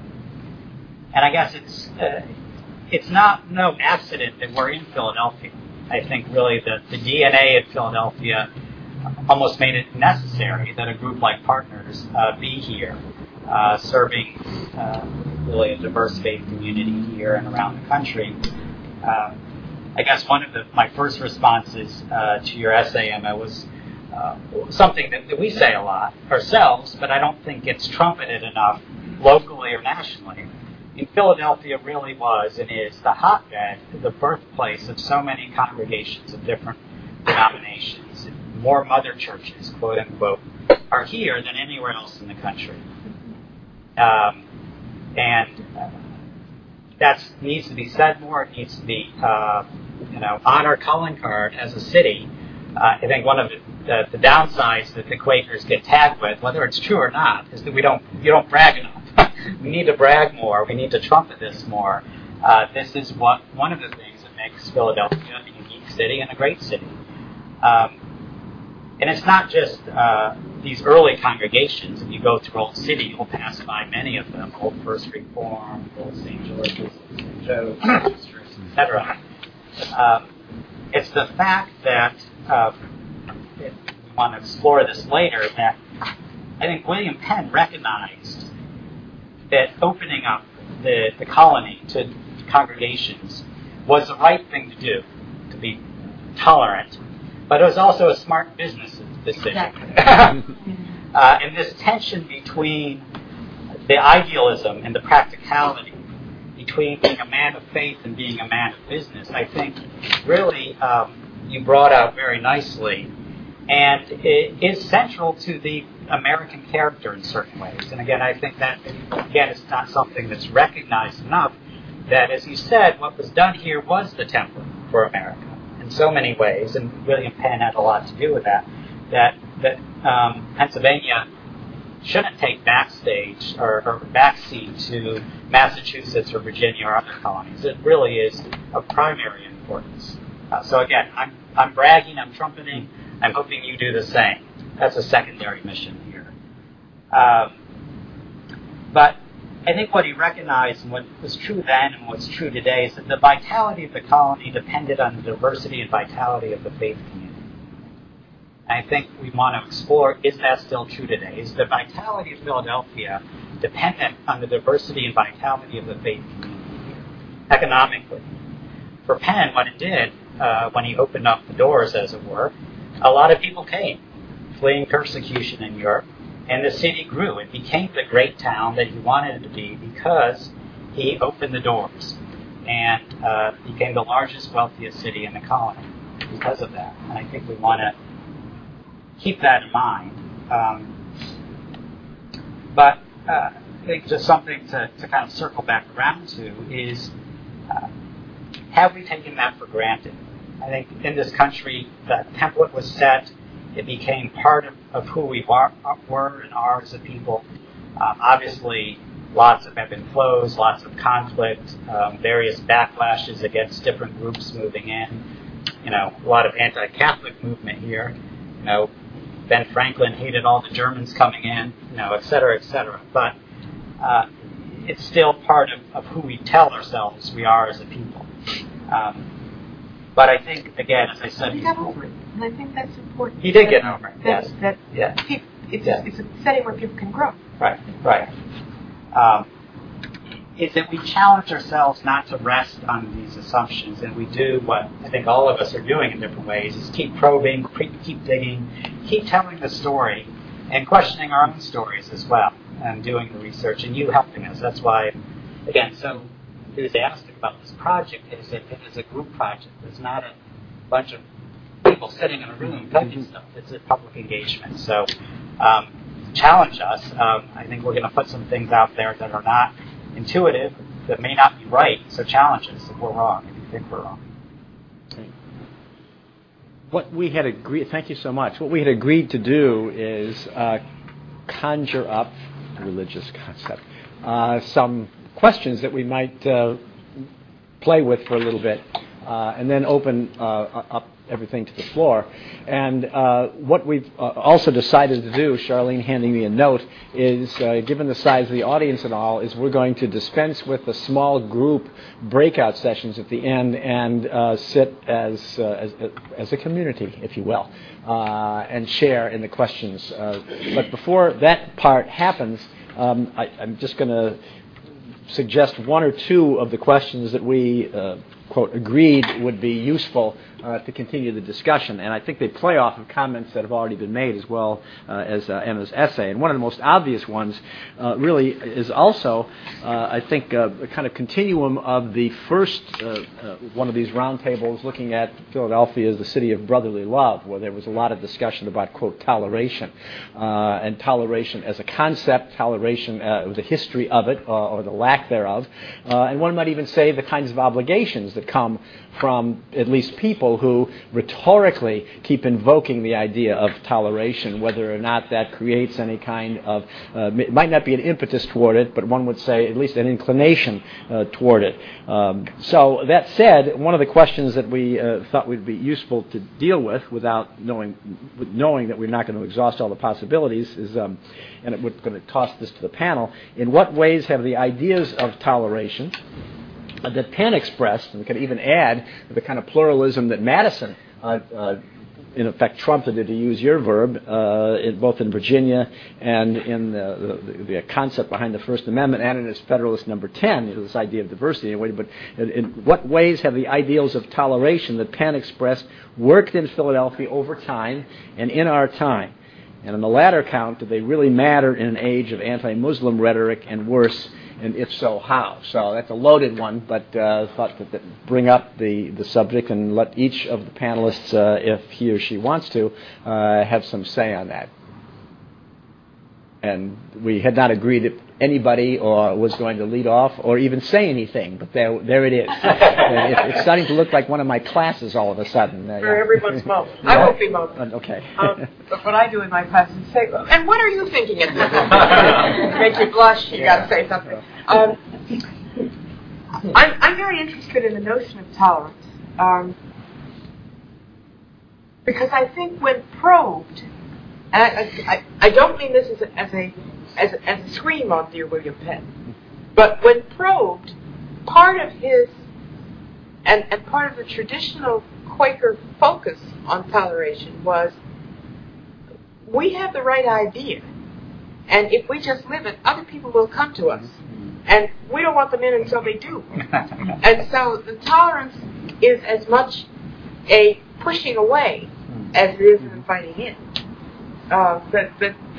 And I guess it's no accident that we're in Philadelphia. I think really the DNA of Philadelphia almost made it necessary that a group like Partners be here, serving really a diverse faith community here and around the country. I guess one of my first responses to your essay, Emma, was something that we say a lot ourselves, but I don't think it's trumpeted enough locally or nationally. In Philadelphia really was and is the hotbed, the birthplace of so many congregations of different denominations. More mother churches, quote unquote, are here than anywhere else in the country. And that needs to be said more. It needs to be, on our calling card as a city. I think one of the downsides that the Quakers get tagged with, whether it's true or not, is that you don't brag enough. We need to brag more. We need to trumpet this more. This is one of the things that makes Philadelphia a unique city and a great city. And it's not just these early congregations. If you go through Old City, you'll pass by many of them: Old First Reformed, Old St. George's, St. Joe's, etc. It's the fact that we want to explore this later. That I think William Penn recognized that opening up the colony to congregations was the right thing to do, to be tolerant, but it was also a smart business decision. And this tension between the idealism and the practicality between being a man of faith and being a man of business, I think really you brought out very nicely. And it is central to the American character in certain ways. And again, I think that, again, it's not something that's recognized enough, that, as you said, what was done here was the template for America in so many ways, and William Penn had a lot to do with that, that Pennsylvania shouldn't take backstage or backseat to Massachusetts or Virginia or other colonies. It really is of primary importance. So again, I'm bragging, I'm trumpeting, I'm hoping you do the same. That's a secondary mission here. But I think what he recognized and what was true then and what's true today is that the vitality of the colony depended on the diversity and vitality of the faith community. And I think we want to explore, is that still true today? Is the vitality of Philadelphia dependent on the diversity and vitality of the faith community here, economically? For Penn, what it did, when he opened up the doors, as it were, a lot of people came, fleeing persecution in Europe, and the city grew. It became the great town that he wanted it to be because he opened the doors and became the largest, wealthiest city in the colony because of that. And I think we want to keep that in mind. But I think just something to kind of circle back around to is, have we taken that for granted? I think in this country, that template was set. It became part of who we were and are as a people. Obviously, lots of ebb and flows, lots of conflict, various backlashes against different groups moving in. A lot of anti-Catholic movement here. Ben Franklin hated all the Germans coming in, et cetera, et cetera. But it's still part of who we tell ourselves we are as a people. But I think, again, as I said He got over it, and I think that's important. He did get over it, yes. It's a setting where people can grow. Right. Is that we challenge ourselves not to rest on these assumptions, and we do what I think all of us are doing in different ways, is keep probing, keep digging, keep telling the story, and questioning our own stories as well, and doing the research, and you helping us. That's why, again, so enthusiastic about this project is that it is a group project. It's not a bunch of people sitting in a room typing stuff. It's a public engagement. So challenge us. I think we're going to put some things out there that are not intuitive, that may not be right. So challenge us if we're wrong, if you think we're wrong. What we had agreed, thank you so much. What we had agreed to do is conjure up, religious concept, some questions that we might play with for a little bit, and then open up everything to the floor. And what we've also decided to do, Charlene handing me a note, is, given the size of the audience and all, is we're going to dispense with the small group breakout sessions at the end and sit as a community, if you will, and share in the questions. But before that part happens, I'm just going to suggest one or two of the questions that we, quote, agreed would be useful to continue the discussion. And I think they play off of comments that have already been made as well as Emma's essay. And one of the most obvious ones really is also, I think, a kind of continuum of the first one of these roundtables looking at Philadelphia as the city of brotherly love, where there was a lot of discussion about, quote, toleration, and toleration as a concept, toleration, the history of it, or the lack thereof. And one might even say the kinds of obligations that come from at least people who rhetorically keep invoking the idea of toleration, whether or not that creates any kind of, it might not be an impetus toward it, but one would say at least an inclination toward it. So that said, one of the questions that we thought would be useful to deal with without knowing that we're not going to exhaust all the possibilities is, and we're going to toss this to the panel, in what ways have the ideas of toleration that Penn expressed, and we can even add the kind of pluralism that Madison, in effect, trumpeted, to use your verb, both in Virginia and in the concept behind the First Amendment and in its Federalist Number 10, this idea of diversity. Anyway, but in what ways have the ideals of toleration that Penn expressed worked in Philadelphia over time and in our time? And on the latter count, do they really matter in an age of anti-Muslim rhetoric and worse, and if so, how? So that's a loaded one, but thought that bring up the subject and let each of the panelists, if he or she wants to, have some say on that. And we had not agreed if anybody was going to lead off or even say anything, but there it is. It's starting to look like one of my classes all of a sudden. For everyone's mouth. I won't be mouth. Okay. But what I do in my class is say, and what are you thinking at this moment? To make you blush, you got to say something. I'm very interested in the notion of tolerance, because I think when probed, and I don't mean this as a scream on dear William Penn, but when probed, part of his and part of the traditional Quaker focus on toleration was, we have the right idea, and if we just live it, other people will come to us, and we don't want them in until they do. And so the tolerance is as much a pushing away as it is an inviting in. That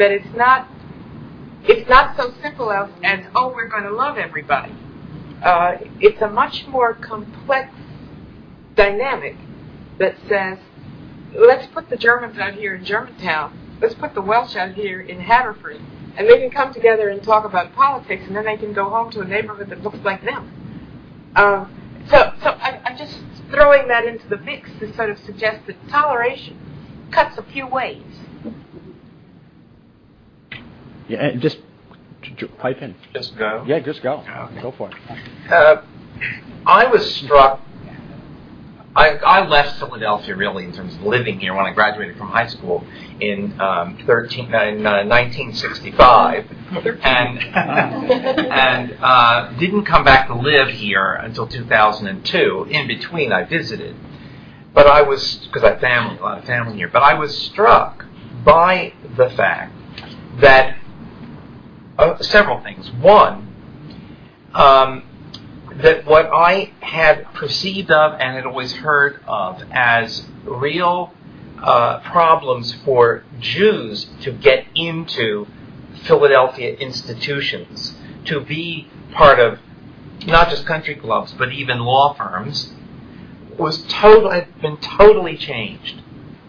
it's not so simple as oh, we're going to love everybody. It's a much more complex dynamic that says, let's put the Germans out here in Germantown, let's put the Welsh out here in Haverford, and they can come together and talk about politics, and then they can go home to a neighborhood that looks like them. So I'm just throwing that into the mix to sort of suggest that toleration cuts a few ways. Yeah, just pipe in. Just go? Yeah, just go. Okay. Go for it. I was struck. I left Philadelphia, really, in terms of living here, when I graduated from high school in 1965, and didn't come back to live here until 2002. In between, I visited, but I was, because I have a lot of family here. But I was struck by the fact that several things. One, that what I had perceived of and had always heard of as real problems for Jews to get into Philadelphia institutions, to be part of not just country clubs but even law firms, had been totally changed.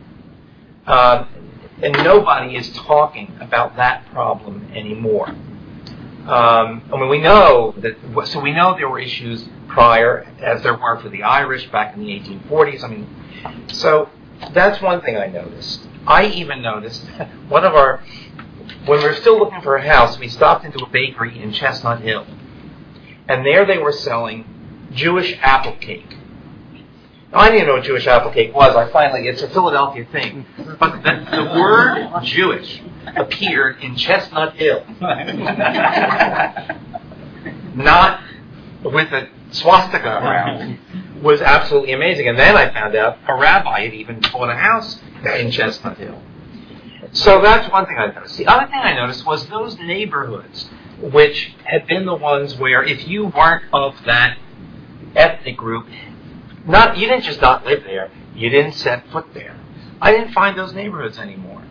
And nobody is talking about that problem anymore. We know there were issues prior, as there were for the Irish back in the 1840s. So that's one thing I noticed. I even noticed when we were still looking for a house, we stopped into a bakery in Chestnut Hill, and there they were selling Jewish apple cake. Now, I didn't know what Jewish apple cake was. It's a Philadelphia thing. But the word Jewish appeared in Chestnut Hill. Not with a swastika around. Was absolutely amazing. And then I found out a rabbi had even bought a house in Chestnut Hill. So that's one thing I noticed. The other thing I noticed was those neighborhoods, which had been the ones where if you weren't of that ethnic group, you didn't just not live there, you didn't set foot there. I didn't find those neighborhoods anymore.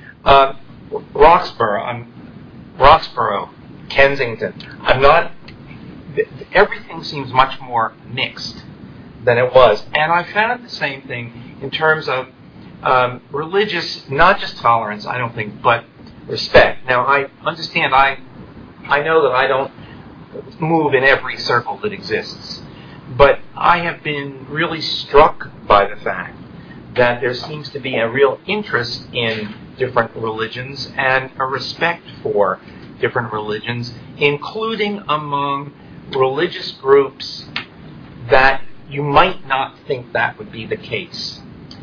Roxborough, Kensington, everything seems much more mixed than it was. And I found the same thing in terms of religious, not just tolerance, I don't think, but respect. Now, I understand, I know that I don't move in every circle that exists. But I have been really struck by the fact that there seems to be a real interest in different religions and a respect for different religions, including among religious groups that you might not think that would be the case.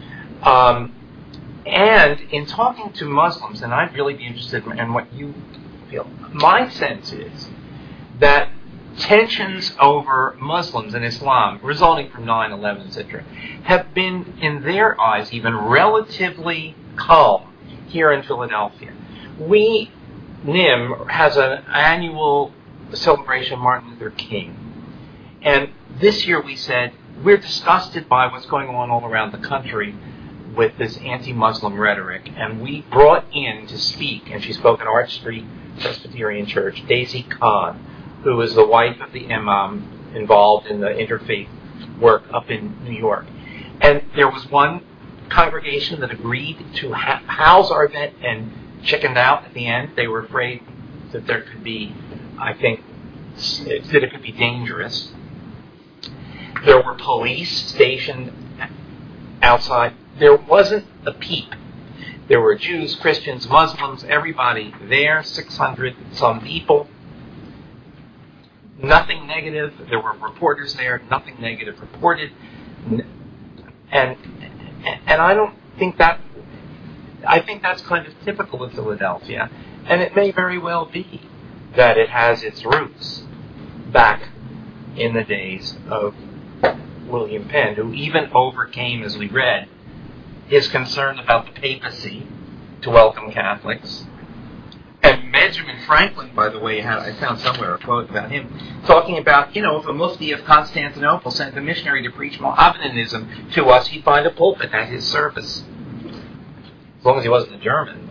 And in talking to Muslims, and I'd really be interested in what you feel, my sense is that tensions over Muslims and Islam, resulting from 9/11, etc., have been, in their eyes, even relatively calm here in Philadelphia. NIM has an annual celebration of Martin Luther King. And this year we said, we're disgusted by what's going on all around the country with this anti-Muslim rhetoric. And we brought in to speak, and she spoke at Arch Street Presbyterian Church, Daisy Kahn, who is the wife of the imam involved in the interfaith work up in New York. And there was one congregation that agreed to house our event and chickened out at the end. They were afraid that there could be, I think, that it could be dangerous. There were police stationed outside. There wasn't a peep. There were Jews, Christians, Muslims, everybody there, 600 some people. Nothing negative. There were reporters there. Nothing negative reported. And I don't think that. I think that's kind of typical of Philadelphia, and it may very well be that it has its roots back in the days of William Penn, who even overcame, as we read, his concern about the papacy to welcome Catholics. And Benjamin Franklin, by the way, I found somewhere a quote about him talking about, if a mufti of Constantinople sent a missionary to preach Mohammedanism to us, he'd find a pulpit at his service. As long as he wasn't a German.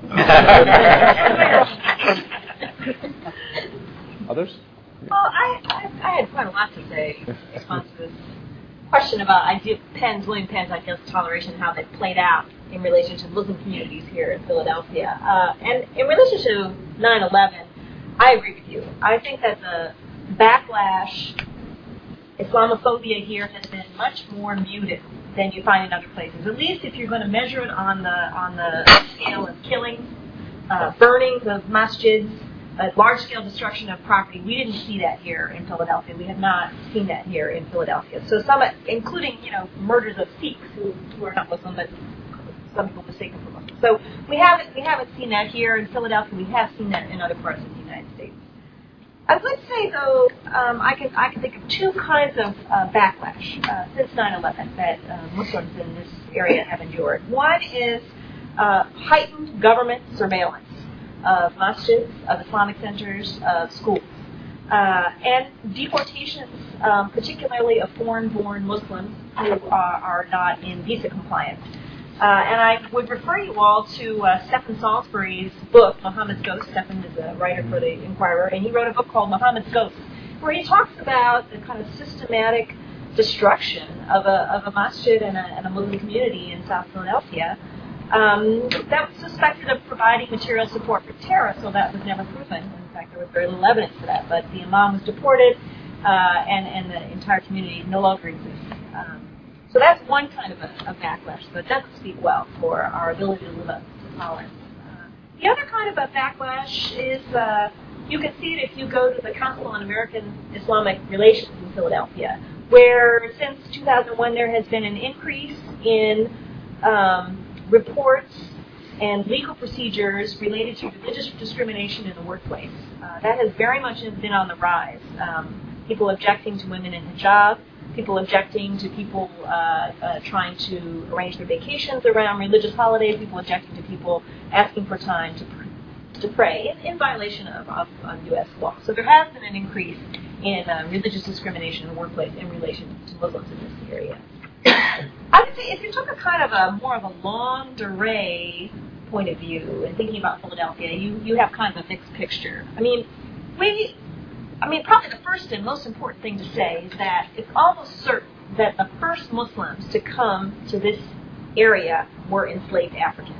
Others? Well, I had quite a lot to say in response to this question about William Penn's ideals of toleration and how they played out in relation to Muslim communities here in Philadelphia. And in relation to 9/11, I agree with you. I think that the backlash, Islamophobia here has been much more muted than you find in other places. At least if you're going to measure it on the scale of killings, burnings of masjids, large-scale destruction of property. We didn't see that here in Philadelphia. We have not seen that here in Philadelphia. So some, including murders of Sikhs who are not Muslim, but some people mistaken for Muslim. So we haven't seen that here in Philadelphia. We have seen that in other parts of the United States. I would say, though, I can think of two kinds of backlash since 9/11 that Muslims in this area have endured. One is heightened government surveillance of masjids, of Islamic centers, of schools, and deportations, particularly of foreign-born Muslims who are not in visa compliance. And I would refer you all to Stephen Salisbury's book, Muhammad's Ghost. Stephen is a writer for the Inquirer, and he wrote a book called Muhammad's Ghost, where he talks about the kind of systematic destruction of a masjid and a Muslim community in South Philadelphia that was suspected of providing material support for terror, so that was never proven. In fact, there was very little evidence for that. But the imam was deported, and the entire community no longer exists. So that's one kind of a backlash, but it doesn't speak well for our ability to live up to tolerance. The other kind of a backlash is, you can see it if you go to the Council on American-Islamic Relations in Philadelphia, where since 2001 there has been an increase in reports and legal procedures related to religious discrimination in the workplace. That has very much been on the rise. People objecting to women in hijab, people objecting to people trying to arrange their vacations around religious holidays, people objecting to people asking for time to pray in violation of U.S. law. So there has been an increase in religious discrimination in the workplace in relation to Muslims in this area. I would say if you took a kind of a more of a longue durée point of view and thinking about Philadelphia, you have kind of a mixed picture. I mean, probably the first and most important thing to say is that it's almost certain that the first Muslims to come to this area were enslaved Africans.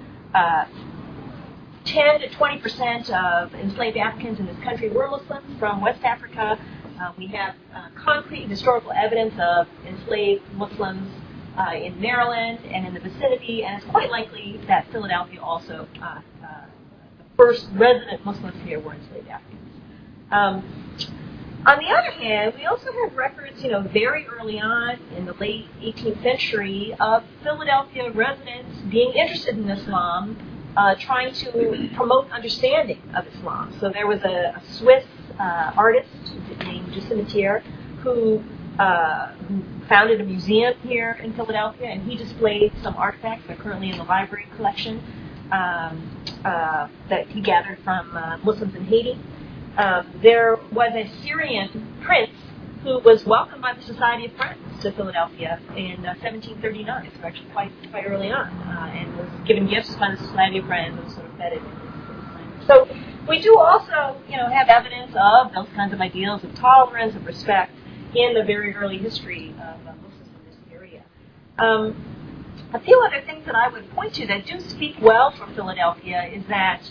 10 to 20% of enslaved Africans in this country were Muslims from West Africa. We have concrete historical evidence of enslaved Muslims in Maryland and in the vicinity, and it's quite likely that Philadelphia also, the first resident Muslims here were enslaved Africans. On the other hand, we also have records, very early on in the late 18th century of Philadelphia residents being interested in Islam, trying to promote understanding of Islam. So there was a Swiss artist named de Cimetière who founded a museum here in Philadelphia, and he displayed some artifacts that are currently in the library collection that he gathered from Muslims in Haiti. There was a Syrian prince who was welcomed by the Society of Friends to Philadelphia in 1739, so actually quite early on, and was given gifts by the Society of Friends and sort of feted. So We do also, have evidence of those kinds of ideals of tolerance, of respect, in the very early history of Muslims in this area. A few other things that I would point to that do speak well for Philadelphia is that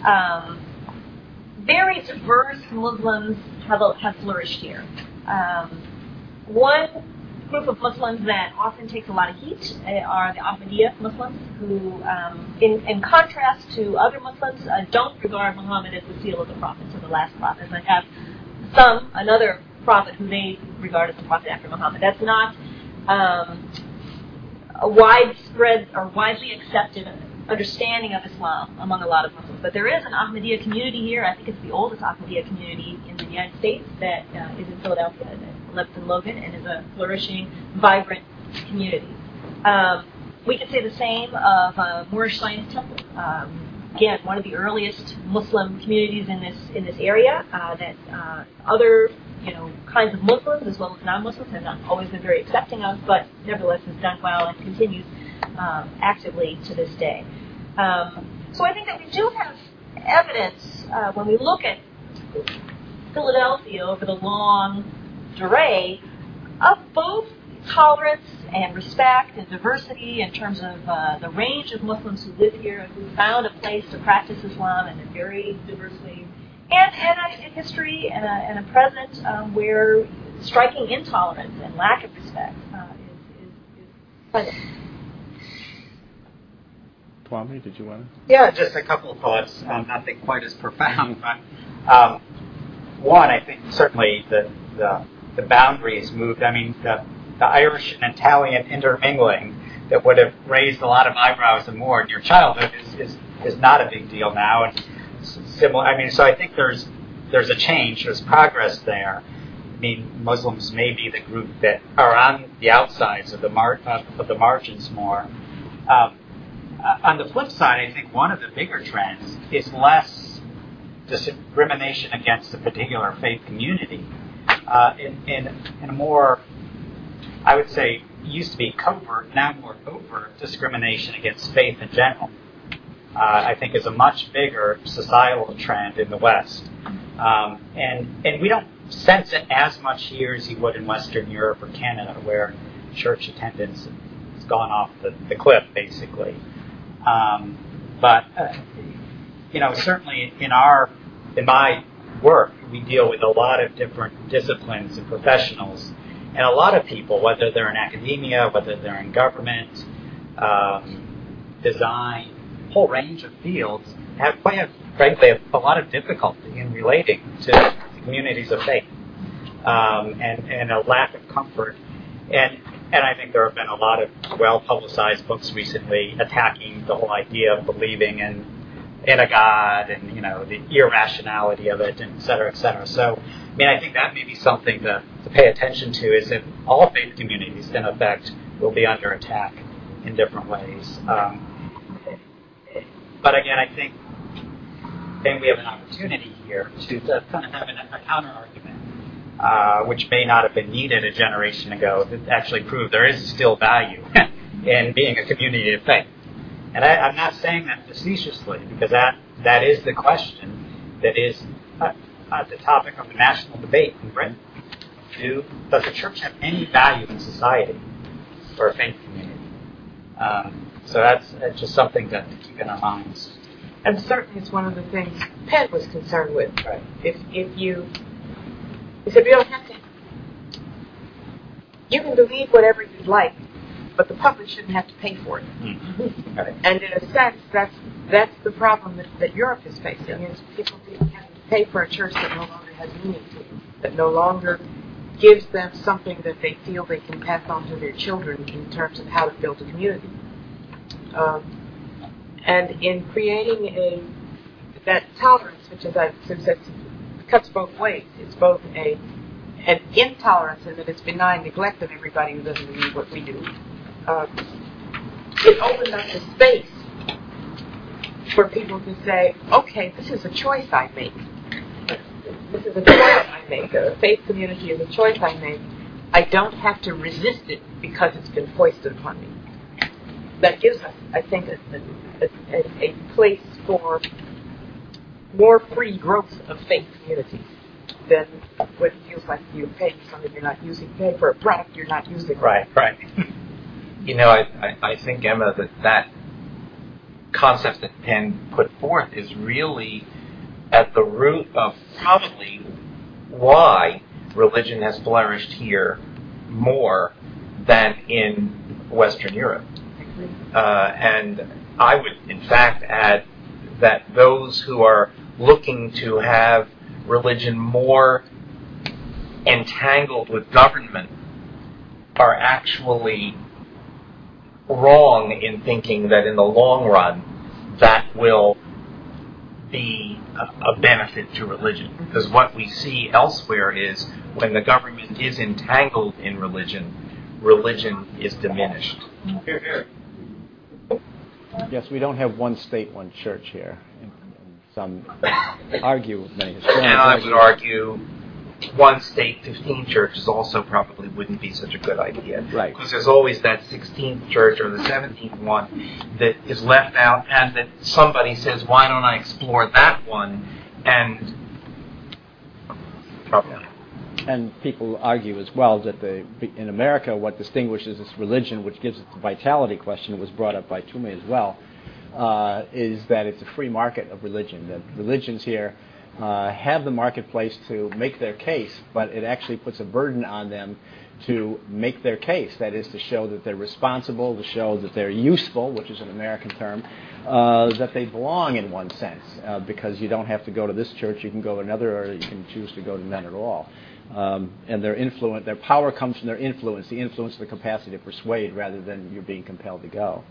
very diverse Muslims have flourished here. One group of Muslims that often takes a lot of heat are the Ahmadiyya Muslims, who, in contrast to other Muslims, don't regard Muhammad as the seal of the prophets or the last prophet, but have another prophet who they regard as the prophet after Muhammad. That's not a widespread or widely accepted understanding of Islam among a lot of Muslims. But there is an Ahmadiyya community here. I think it's the oldest Ahmadiyya community in the United States that is in Philadelphia, that lives in Logan, and is a flourishing, vibrant community. We could say the same of Moorish Science Temple. Again, one of the earliest Muslim communities in this area that other kinds of Muslims as well as non-Muslims have not always been very accepting of, but nevertheless has done well and continues actively to this day. So I think that we do have evidence when we look at Philadelphia over the long durée of both tolerance and respect and diversity in terms of the range of Muslims who live here and who found a place to practice Islam in a very diverse way, and a history and a present where striking intolerance and lack of respect is present. Kwame, did you want to? Yeah, just a couple of thoughts. Nothing quite as profound, but one, I think certainly the boundaries moved. I mean, the Irish and Italian intermingling that would have raised a lot of eyebrows and more in your childhood is not a big deal now. And similar. I mean, so I think there's a change. There's progress there. I mean, Muslims may be the group that are on the outsides of the margins more. On the flip side, I think one of the bigger trends is less discrimination against a particular faith community, in a more, I would say, used to be covert, now more overt discrimination against faith in general. I think is a much bigger societal trend in the West, and we don't sense it as much here as you would in Western Europe or Canada, where church attendance has gone off the cliff, basically. But certainly in my work, we deal with a lot of different disciplines and professionals, and a lot of people, whether they're in academia, whether they're in government, design, a whole range of fields, have frankly a lot of difficulty in relating to communities of faith, and a lack of comfort. And I think there have been a lot of well-publicized books recently attacking the whole idea of believing in a God and, the irrationality of it, and et cetera, et cetera. So, I mean, I think that may be something to pay attention to, is that all faith communities, in effect, will be under attack in different ways. But again, I think then we have an opportunity here to kind of have a counter-argument, which may not have been needed a generation ago, to actually prove there is still value in being a community of faith. And I'm not saying that facetiously, because that is the question that is the topic of the national debate in Britain. Does the church have any value in society for a faith community? So that's just something to keep in our minds. And certainly it's one of the things Penn was concerned with. Right. He said, you don't have to. You can believe whatever you'd like, but the public shouldn't have to pay for it. Mm-hmm. Right. And in a sense, that's the problem that Europe is facing, is people have to pay for a church that no longer has meaning to them, that no longer gives them something that they feel they can pass on to their children in terms of how to build a community. And in creating that tolerance, which, as I've said, cuts both ways. It's both an intolerance in that it's benign neglect of everybody who doesn't believe what we do. It opens up the space for people to say, okay, this is a choice I make. This is a choice I make. A faith community is a choice I make. I don't have to resist it because it's been foisted upon me. That gives us, I think, a place for more free growth of faith communities than what feels like you pay for something you're not using, pay for a product you're not using. Right. You know, I think, Emma, that concept that Penn put forth is really at the root of probably why religion has flourished here more than in Western Europe. And I would, in fact, add that those who are looking to have religion more entangled with government are actually wrong in thinking that in the long run that will be a benefit to religion. Because what we see elsewhere is when the government is entangled in religion, religion is diminished. Yes, we don't have one state, one church here. And some argue, many historians and I would argue one state, 15 churches also probably wouldn't be such a good idea. Right. Because there's always that 16th church or the 17th one that is left out, and that somebody says, why don't I explore that one? And probably. And people argue as well that in America, what distinguishes this religion, which gives it the vitality question, was brought up by Toomey as well, is that it's a free market of religion. That religions here have the marketplace to make their case, but it actually puts a burden on them to make their case. That is, to show that they're responsible, to show that they're useful, which is an American term, that they belong in one sense, because you don't have to go to this church, you can go to another, or you can choose to go to none at all. And their power comes from their influence, the influence of the capacity to persuade rather than you being compelled to go.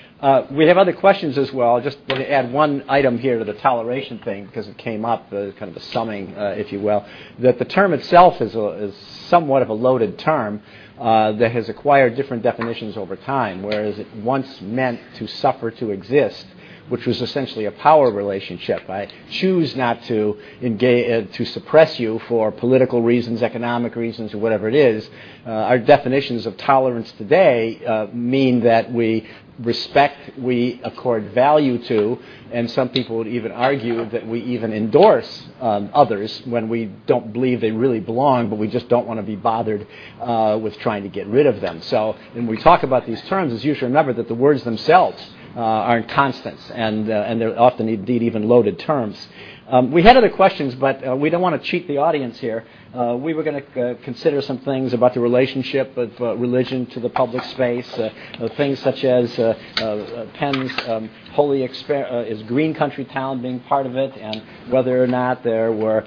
We have other questions as well. Just to add one item here to the toleration thing, because it came up, kind of a summing, if you will, that the term itself is somewhat of a loaded term that has acquired different definitions over time, whereas it once meant to suffer to exist, which was essentially a power relationship. I choose not to engage, to suppress you for political reasons, economic reasons, or whatever it is. Our definitions of tolerance today mean that we respect, we accord value to, and some people would even argue that we even endorse others when we don't believe they really belong, but we just don't want to be bothered with trying to get rid of them. So when we talk about these terms, it's usually remember that the words themselves aren't constants, and they're often indeed even loaded terms. We had other questions, but we don't want to cheat the audience here. We were going to consider some things about the relationship of religion to the public space, things such as Penn's holy is Green Country Town being part of it, and whether or not there were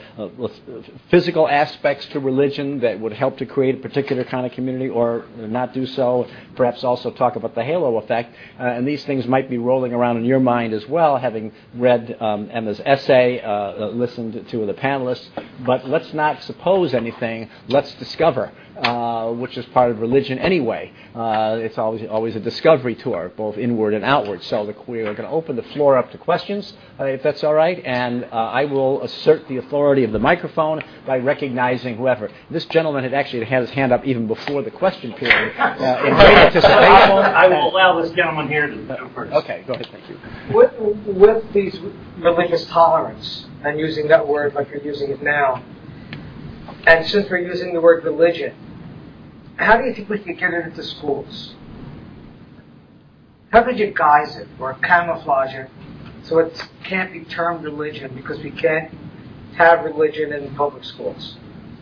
physical aspects to religion that would help to create a particular kind of community or not do so. Perhaps also talk about the halo effect. And these things might be rolling around in your mind as well, having read Emma's essay, listened to the panelists. But let's not suppose anything. Let's discover, which is part of religion anyway. It's always a discovery tour, both inward and outward. So we are going to open the floor up to questions, if that's all right. And I will assert the authority of the microphone by recognizing whoever. This gentleman had actually had his hand up even before the question period in great anticipation. I will allow this gentleman here to go first. Okay, go ahead. Thank you. With these religious tolerance, and using that word like you're using it now, and since we're using the word religion, how do you think we could get it into schools? How could you guise it or camouflage it so it can't be termed religion, because we can't have religion in public schools?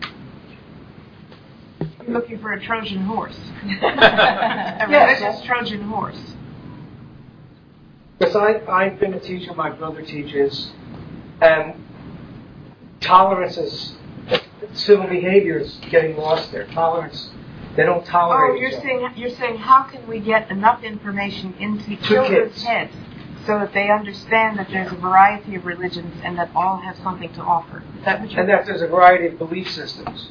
I'm looking for a Trojan horse. A religious Trojan horse. Because I've been a teacher, my brother teaches, and tolerance is, civil behavior is getting lost there. Tolerance, they don't tolerate. Oh, you're saying how can we get enough information into children's heads so that they understand that there's a variety of religions and that all have something to offer? Is that what you're and that there's a variety of belief systems.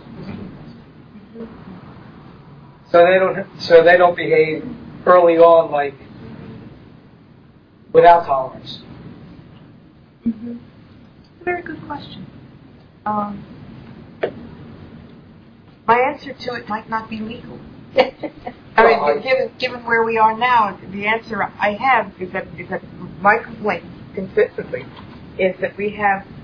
So they don't behave early on like without tolerance. Mm-hmm. Very good question. My answer to it might not be legal. I mean, given where we are now, the answer I have is that my complaint consistently is that we have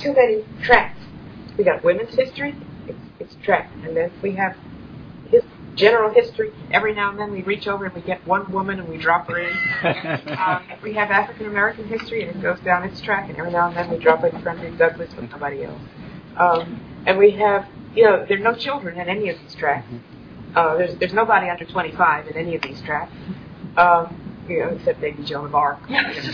too many tracks. We got women's history, it's track, and then we have general history. Every now and then we reach over and we get one woman and we drop her in. We have African American history and it goes down its track, and every now and then we drop in Frederick Douglass with somebody else. And we have, there are no children in any of these tracks. There's nobody under 25 in any of these tracks, except maybe Joan of Arc.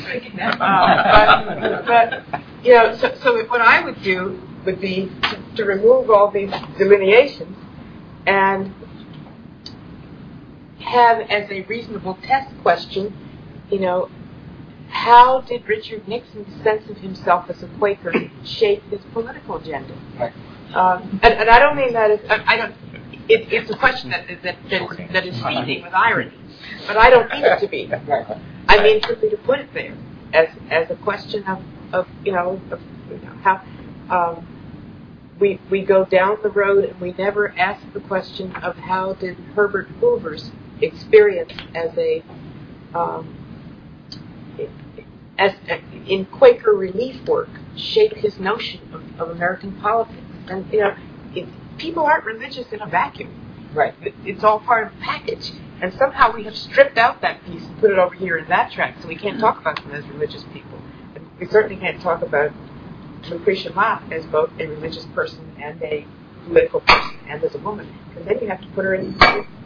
So what I would do would be to remove all these delineations and have as a reasonable test question, how did Richard Nixon's sense of himself as a Quaker shape his political agenda? Right. And I don't mean that as it's a question that is seething with irony, but I don't mean it to be. I mean simply to put it there as a question of how we go down the road and we never ask the question of how did Herbert Hoover's experience in Quaker relief work shape his notion of American politics. And people aren't religious in a vacuum. Right. It's all part of the package. And somehow we have stripped out that piece and put it over here in that track, so we can't talk about them as religious people. And we certainly can't talk about Lucretia Mott as both a religious person and a political person and as a woman, because then you have to put her in.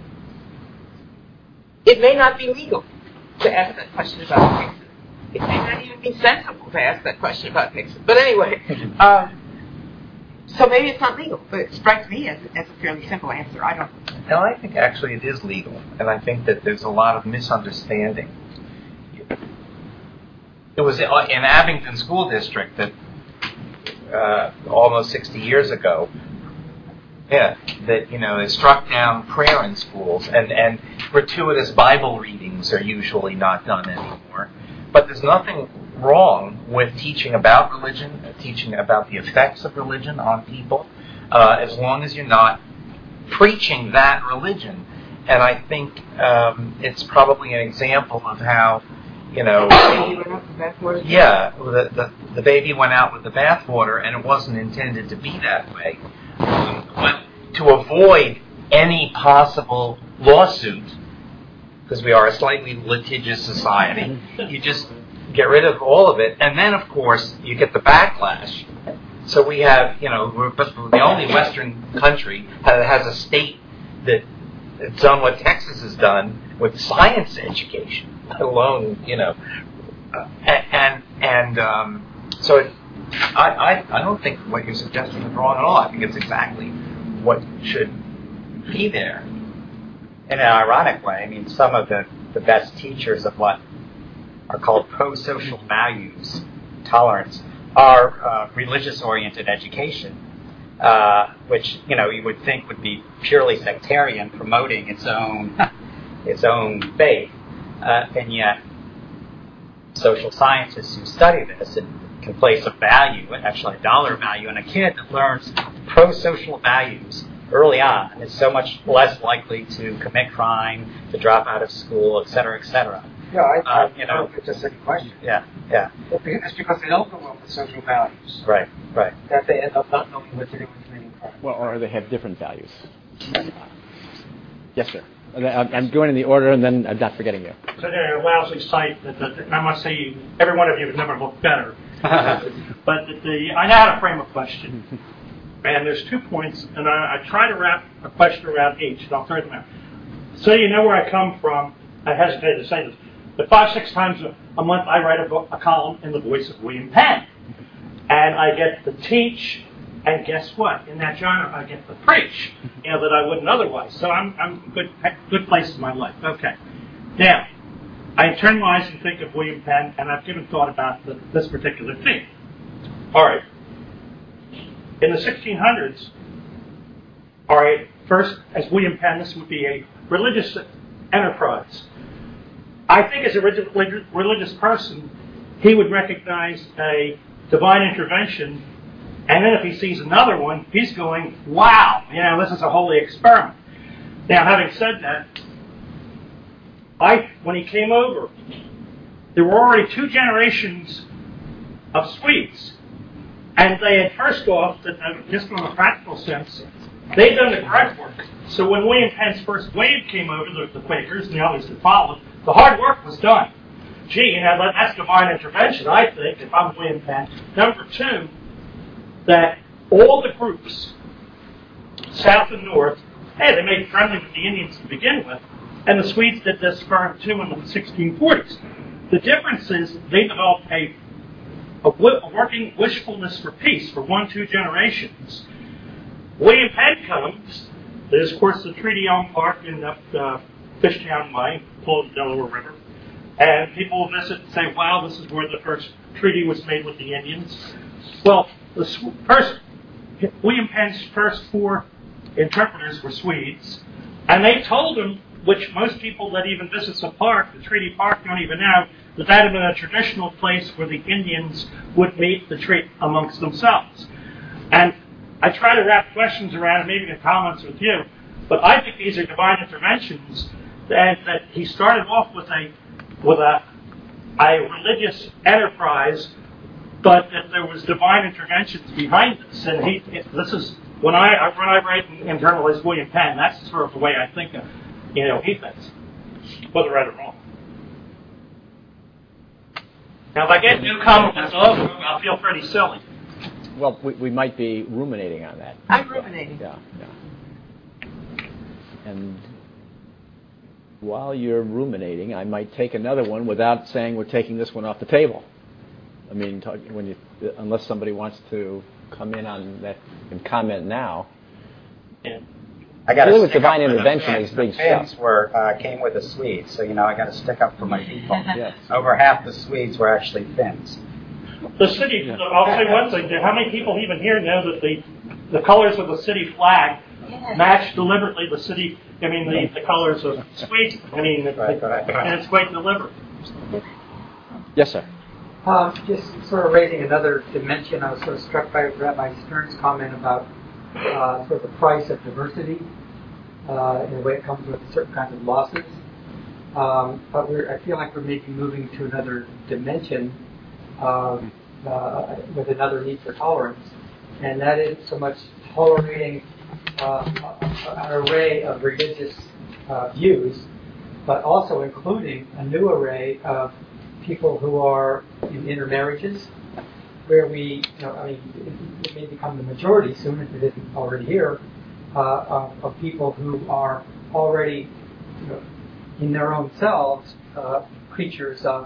It may not be legal to ask that question about Nixon. It may not even be sensible to ask that question about Nixon. But anyway, so maybe it's not legal, but it strikes me as a fairly simple answer. I don't know. No, I think actually it is legal, and I think that there's a lot of misunderstanding. It was in Abington School District that almost 60 years ago, that they struck down prayer in schools, and gratuitous Bible readings are usually not done anymore. But there's nothing wrong with teaching about religion, teaching about the effects of religion on people, as long as you're not preaching that religion. And I think it's probably an example of how, the baby went out with the bathwater, and it wasn't intended to be that way. But to avoid any possible lawsuit, because we are a slightly litigious society, you just get rid of all of it, and then, of course, you get the backlash. So we have, we're the only Western country that has a state that's done what Texas has done with science education, let alone, so I don't think what you're suggesting is wrong at all. I think it's exactly what should be there. In an ironic way, I mean, some of the best teachers of what are called pro-social values, tolerance, are religious-oriented education, which you would think would be purely sectarian, promoting its own faith, and yet social scientists who study this and can place a value, actually a dollar value, on a kid that learns pro-social values early on is so much less likely to commit crime, to drop out of school, et cetera, et cetera. No, I it's just a question. Yeah. It's because they don't come up with social values. Right. That they end up not knowing what to do with committing crime. Well, or they have different values. Yes, sir. I'm going in the order, and then I'm not forgetting you. So they're a lousy site. I must say, every one of you would never look better. But I know how to frame a question. And there's 2 points, and I try to wrap a question around each, and I'll throw them out. So you know where I come from. I hesitate to say this, but 5-6 times a month I write a column in the voice of William Penn. And I get to teach, and guess what? In that genre, I get to preach, that I wouldn't otherwise. So I'm good place in my life. Okay. Now, I internalize and think of William Penn, and I've given thought about this particular theme. All right. In the 1600s, all right, first, as William Penn, this would be a religious enterprise. I think as a religious person, he would recognize a divine intervention, and then if he sees another one, he's going, wow, this is a holy experiment. Now, having said that, when he came over, there were already 2 generations of Swedes And they had, first off, just from a practical sense, they'd done the grunt work. So when William Penn's first wave came over, the Quakers and the others that followed, the hard work was done. Gee, that's divine intervention, I think, if I'm William Penn. Number two, that all the groups, south and north, they made friendly with the Indians to begin with, and the Swedes did this for too in the 1640s. The difference is they developed a working wishfulness for peace for 1-2 generations. William Penn comes. There's, of course, the Treaty Elm Park in Fishtown Way, below the Delaware River. And people will visit and say, wow, this is where the first treaty was made with the Indians. Well, William Penn's first 4 interpreters were Swedes. And they told him, which most people that even visit the park, the Treaty Park, don't even know, that had been a traditional place where the Indians would meet the treat amongst themselves. And I try to wrap questions around, maybe in comments with you, but I think these are divine interventions, and that he started off with a religious enterprise, but that there was divine interventions behind this. And this is when I write and internalize William Penn, that's sort of the way I think of, he thinks, whether right or wrong. Now, if I get new comments, I'll feel pretty silly. Well, we might be ruminating on that. I'm ruminating. Yeah. And while you're ruminating, I might take another one without saying we're taking this one off the table. I mean, unless somebody wants to come in on that and comment now. Yeah. I got to with divine intervention is big stuff. Came with the Swedes, so I got to stick up for my people. Yes. Over half the Swedes were actually Finns. The city, I'll say one thing, how many people even here know that the colors of the city flag match deliberately the colors of Sweden? And it's quite deliberate. Yes, sir. Just sort of raising another dimension, I was sort of struck by Rabbi Stern's comment about sort of the price of diversity in the way it comes with certain kinds of losses. But I feel like we're maybe moving to another dimension with another need for tolerance, and that is so much tolerating an array of religious views, but also including a new array of people who are in intermarriages, where it may become the majority soon, if it isn't already here, of people who are already, in their own selves, creatures of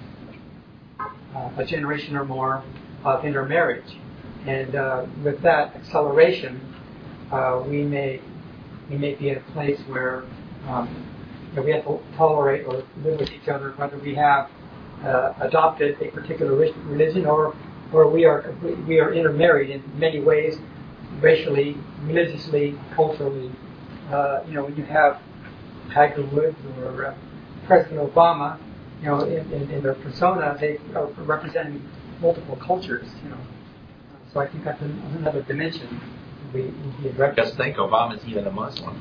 a generation or more of intermarriage. And with that acceleration, we may be in a place where we have to tolerate or live with each other, whether we have adopted a particular religion or we are intermarried in many ways, racially, religiously, culturally. When you have Tiger Woods or President Obama, in their persona, they are representing multiple cultures. So I think that's another dimension we address. Just think, Obama's even a Muslim.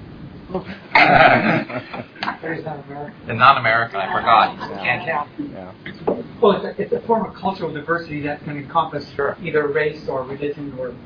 He's not American. And non-American, I forgot. Can't count. Yeah. Well, it's a form of cultural diversity that can encompass either race or religion or.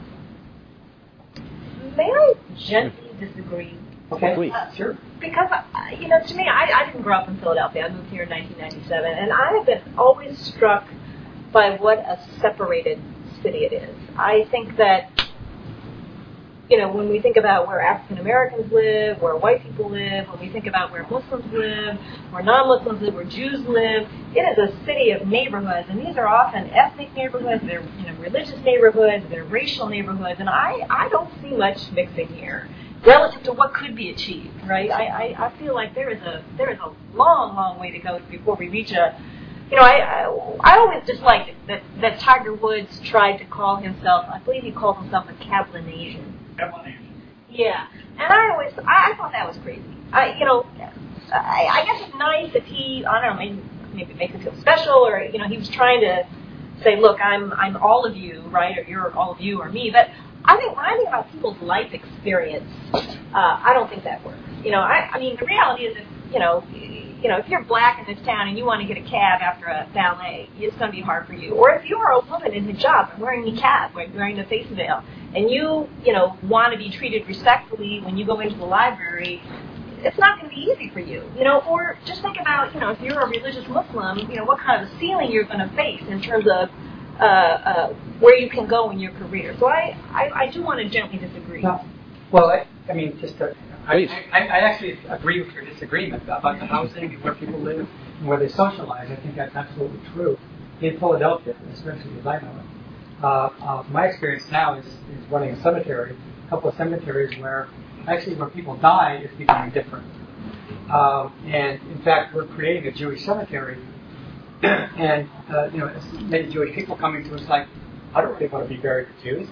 May I gently disagree? Okay, please. Sure. Because, to me, I didn't grow up in Philadelphia. I moved here in 1997, and I have been always struck by what a separated city it is. I think that, when we think about where African Americans live, where white people live, when we think about where Muslims live, where non-Muslims live, where Jews live, it is a city of neighborhoods, and these are often ethnic neighborhoods, they're religious neighborhoods, they're racial neighborhoods, and I don't see much mixing here relative to what could be achieved, right? I feel like there is a long, long way to go before we reach a. I always disliked it that Tiger Woods tried to call himself. I believe he called himself a Cablinasian. Yeah, and I thought that was crazy. I guess it's nice if he, I don't know, maybe makes him feel special, or he was trying to say, look, I'm all of you, right, or you're all of you or me. But I think when I think about people's life experience, I don't think that works. The reality is, if if you're black in this town and you want to get a cab after a ballet, it's going to be hard for you. Or if you're a woman in hijab and wearing niqab, wearing a face veil, and you want to be treated respectfully when you go into the library, it's not going to be easy for you. Or just think about, if you're a religious Muslim, what kind of a ceiling you're going to face in terms of where you can go in your career. So I do want to gently disagree. No. Well, I actually agree with your disagreement about the housing and where people live and where they socialize. I think that's absolutely true in Philadelphia, especially as I know it. My experience now is running a cemetery, a couple of cemeteries where people die is becoming different. And in fact, we're creating a Jewish cemetery, and many Jewish people coming to us like, I don't really want to be buried with Jews,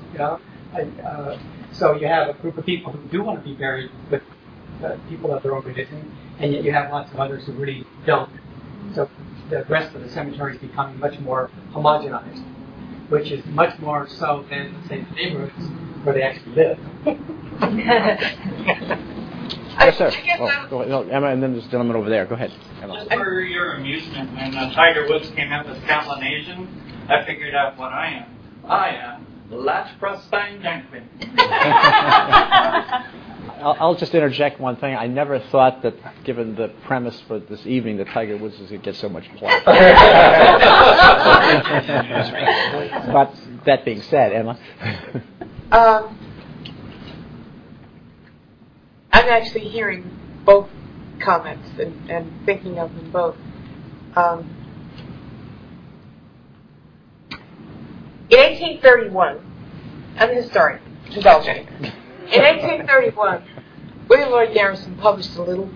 So you have a group of people who do want to be buried with people of their own religion, and yet you have lots of others who really don't. So the rest of the cemetery is becoming much more homogenized, which is much more so than, let's say, the neighborhoods where they actually live. Yes, sir. No, Emma, and then this gentleman over there. Go ahead, Emma. Just for your amusement, when Tiger Woods came out with Scandinavian, I figured out what I am. I am Latchprostine Dankman. I'll just interject one thing. I never thought that, given the premise for this evening, that Tiger Woods was going to get so much play. But that being said, Emma. I'm actually hearing both comments and thinking of them both. In 1831, I'm a historian, indulge me. In 1831, William Lloyd Garrison published a little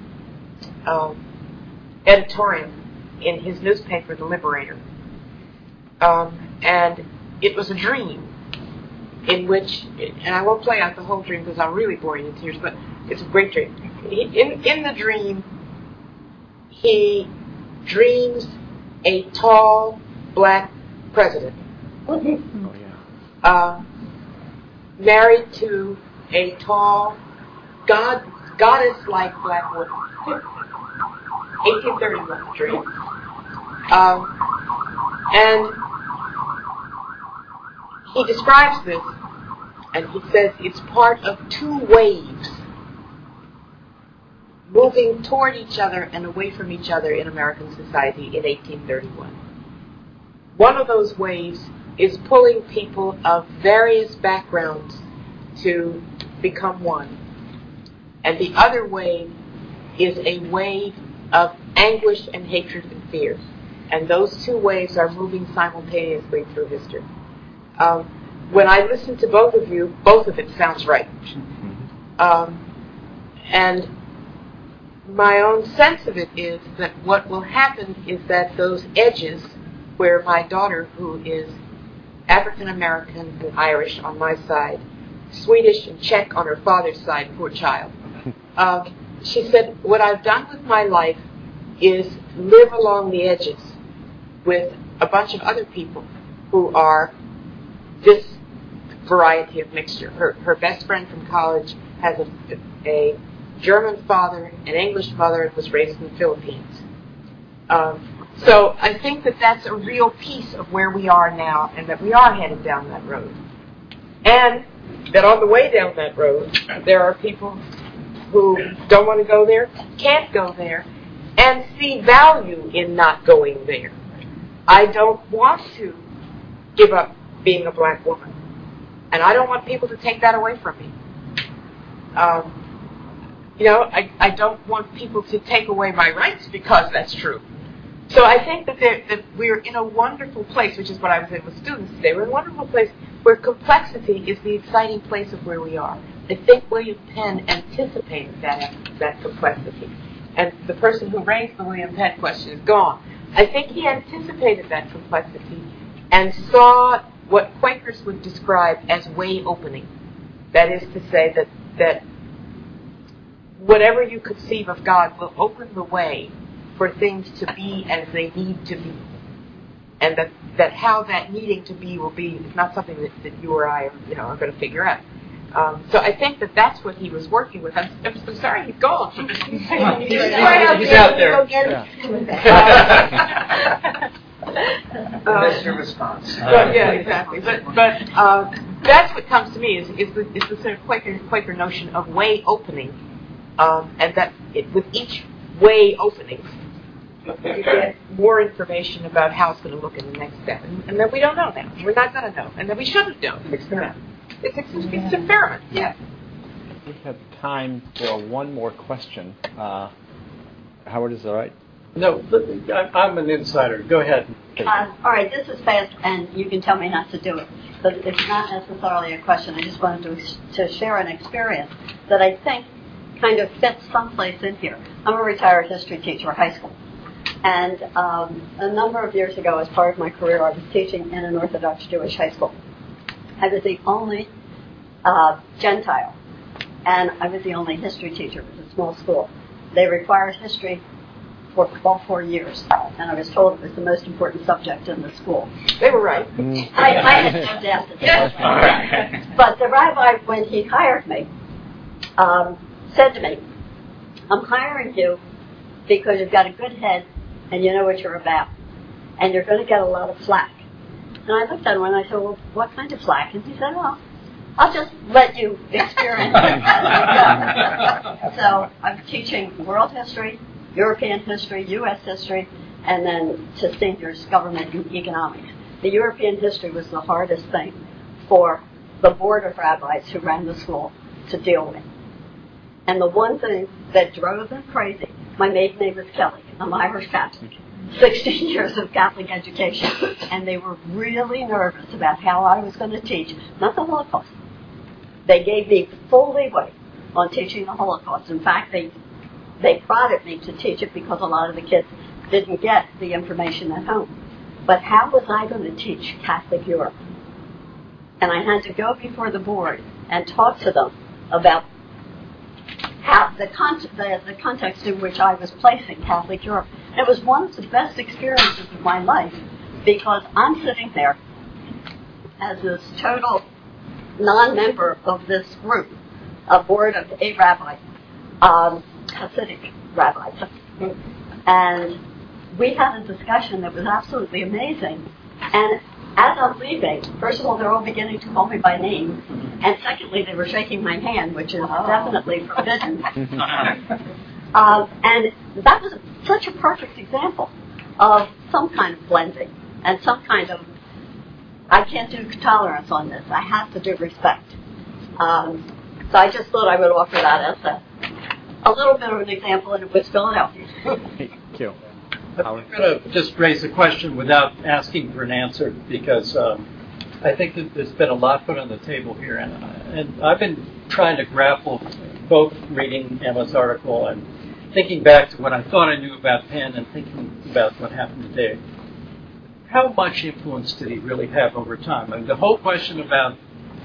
editorial in his newspaper, The Liberator. And it was a dream in which, and I won't play out the whole dream because I'll really bore you to tears, but it's a great dream. In the dream, he dreams a tall black president. Married to a tall, goddess-like black woman. 1831 dream. And he describes this, and he says it's part of two waves moving toward each other and away from each other in American society in 1831. One of those waves is pulling people of various backgrounds to become one. And the other wave is a wave of anguish and hatred and fear. And those two waves are moving simultaneously through history. When I listen to both of you, both of it sounds right. And my own sense of it is that what will happen is that those edges where my daughter, who is African American and Irish on my side, Swedish and Czech on her father's side, poor child, she said, what I've done with my life is live along the edges with a bunch of other people who are this variety of mixture. Her best friend from college has a German father, an English mother, and was raised in the Philippines. So I think that that's a real piece of where we are now, and that we are headed down that road. And that on the way down that road, there are people who don't want to go there, can't go there, and see value in not going there. I don't want to give up being a black woman, and I don't want people to take that away from me. I don't want people to take away my rights because that's true. So I think that we're in a wonderful place, which is what I was saying with students today. We're in a wonderful place where complexity is the exciting place of where we are. I think William Penn anticipated that complexity. And the person who raised the William Penn question is gone. I think he anticipated that complexity and saw what Quakers would describe as way opening. That is to say that whatever you conceive of God will open the way for things to be as they need to be. And that how that needing to be will be is not something that you or I are going to figure out. So I think that that's what he was working with. I'm sorry he's gone. He's out there. That's your response. Yeah, exactly. But that's what comes to me is the sort of Quaker notion of way opening, and that with each way opening, you get more information about how it's going to look in the next step, and then we don't know now. We're not going to know, and then we shouldn't know. It's experiment. Yeah. We have time for one more question. Howard, is that right? No, I'm an insider. Go ahead. All right, this is fast, and you can tell me not to do it. But it's not necessarily a question. I just wanted to share an experience that I think kind of fits someplace in here. I'm a retired history teacher at high school. And a number of years ago, as part of my career, I was teaching in an Orthodox Jewish high school. I was the only Gentile, and I was the only history teacher. It was a small school. They required history for all 4 years, and I was told it was the most important subject in the school. They were right. I had no doubt that they were right. But the rabbi, when he hired me, said to me, I'm hiring you because you've got a good head and you know what you're about, and you're going to get a lot of flack. And I looked at him and I said, well, what kind of flack? And he said, well, I'll just let you experience it as you go. So I'm teaching world history, European history, U.S. history, and then to seniors, government and economics. The European history was the hardest thing for the board of rabbis who ran the school to deal with. And the one thing that drove them crazy, my maiden name is Kelly, I'm Irish Catholic, 16 years of Catholic education, and they were really nervous about how I was going to teach, not the Holocaust. They gave me full leeway on teaching the Holocaust. In fact, they prodded me to teach it because a lot of the kids didn't get the information at home. But how was I going to teach Catholic Europe? And I had to go before the board and talk to them about how the context in which I was placing Catholic Europe. And it was one of the best experiences of my life because I'm sitting there as this total non-member of this group, a board of 8 rabbis, Hasidic rabbis. And we had a discussion that was absolutely amazing. And as I'm leaving, first of all, they're all beginning to call me by name. And secondly, they were shaking my hand, which is definitely forbidden. And that was such a perfect example of some kind of blending and some kind of, I can't do tolerance on this. I have to do respect. So I just thought I would offer that as a little bit of an example, and it was Philadelphia. Thank you. I'm going to just raise a question without asking for an answer because I think that there's been a lot put on the table here, and I've been trying to grapple both reading Emma's article and thinking back to what I thought I knew about Penn and thinking about what happened today. How much influence did he really have over time? I mean, the whole question about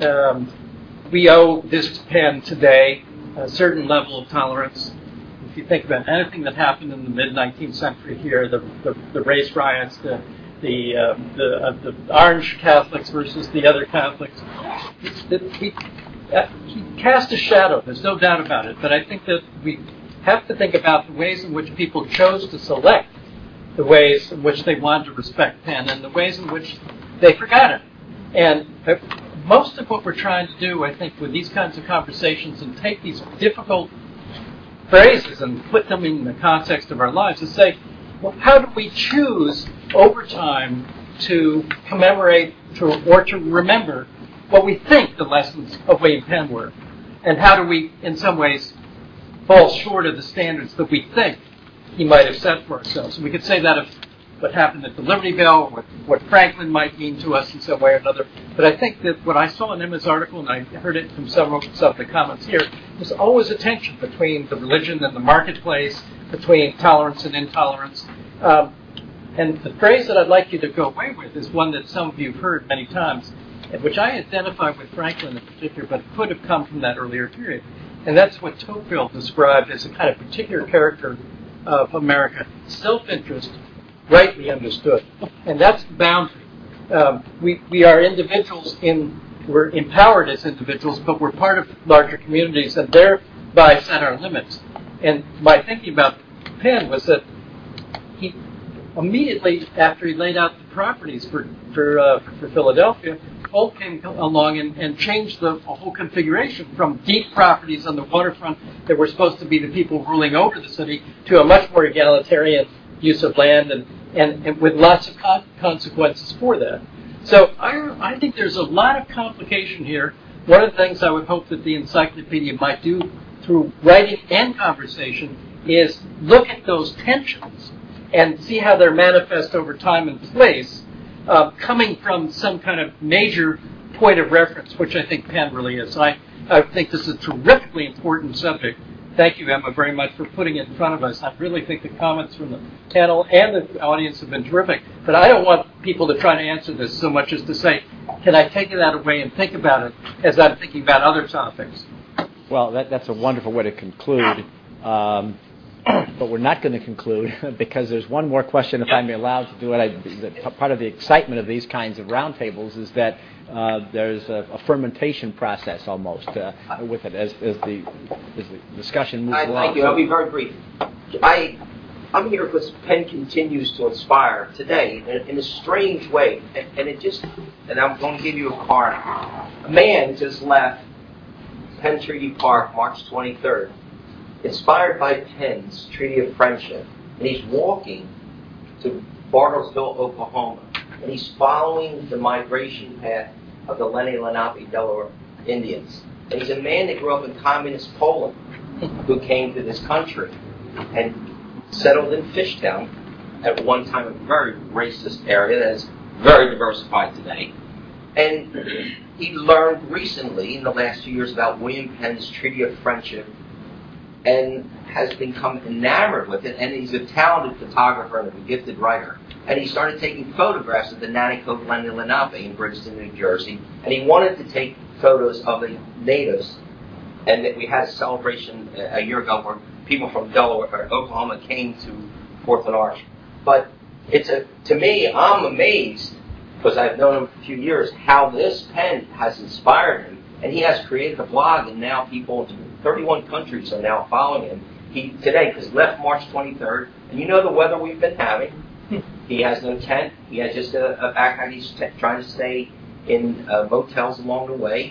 we owe this to Penn today, a certain level of tolerance. If you think about anything that happened in the mid-19th century here, the race riots, the Orange Catholics versus the other Catholics, he cast a shadow. There's no doubt about it. But I think that we have to think about the ways in which people chose to select the ways in which they wanted to respect Penn and the ways in which they forgot it. And most of what we're trying to do, I think, with these kinds of conversations and take these difficult phrases and put them in the context of our lives is say, well, how do we choose over time to commemorate or to remember what we think the lessons of Wade Penn were? And how do we, in some ways, fall short of the standards that we think he might have set for ourselves? And we could say that of what happened at the Liberty Bell, what Franklin might mean to us in some way or another. But I think that what I saw in Emma's article, and I heard it from some of the comments here, was always a tension between the religion and the marketplace, between tolerance and intolerance. And the phrase that I'd like you to go away with is one that some of you have heard many times, which I identify with Franklin in particular, but could have come from that earlier period. And that's what Tocqueville described as a kind of particular character of America, self-interest, rightly understood. And that's the boundary. We are individuals in we're empowered as individuals, but we're part of larger communities and thereby set our limits. And my thinking about Penn was that he immediately after he laid out the properties for Philadelphia, Polk came along and changed the whole configuration from deep properties on the waterfront that were supposed to be the people ruling over the city to a much more egalitarian use of land and with lots of consequences for that. So I think there's a lot of complication here. One of the things I would hope that the encyclopedia might do through writing and conversation is look at those tensions and see how they're manifest over time and place, coming from some kind of major point of reference, which I think Penn really is. I think this is a terrifically important subject. Thank you, Emma, very much for putting it in front of us. I really think the comments from the panel and the audience have been terrific. But I don't want people to try to answer this so much as to say, can I take that away and think about it as I'm thinking about other topics? Well, that's a wonderful way to conclude. But we're not going to conclude because there's one more question, if I'm allowed to do it. Part of the excitement of these kinds of roundtables is that there's a fermentation process almost with it as the discussion moves along. Thank you. I'll be very brief. I'm here because Penn continues to inspire today in a strange way, and I'm going to give you a card. A man just left Penn Treaty Park March 23rd. Inspired by Penn's Treaty of Friendship, and he's walking to Bartlesville, Oklahoma, and he's following the migration path of the Lenni Lenape Delaware Indians. And he's a man that grew up in communist Poland who came to this country and settled in Fishtown, at one time a very racist area that is very diversified today. And he learned recently, in the last few years, about William Penn's Treaty of Friendship and has become enamored with it, and he's a talented photographer and a gifted writer. And he started taking photographs of the Nanticoke Lenni Lenape in Bridgeton, New Jersey, and he wanted to take photos of the natives, and that we had a celebration a year ago where people from Delaware or Oklahoma came to Fourth and Arch. But to me, I'm amazed, because I've known him for a few years, how this pen has inspired him. And he has created a blog, and now people in 31 countries are now following him. Today, because he left March 23rd, and you know the weather we've been having. He has no tent. He has just a backpack. He's trying to stay in motels along the way.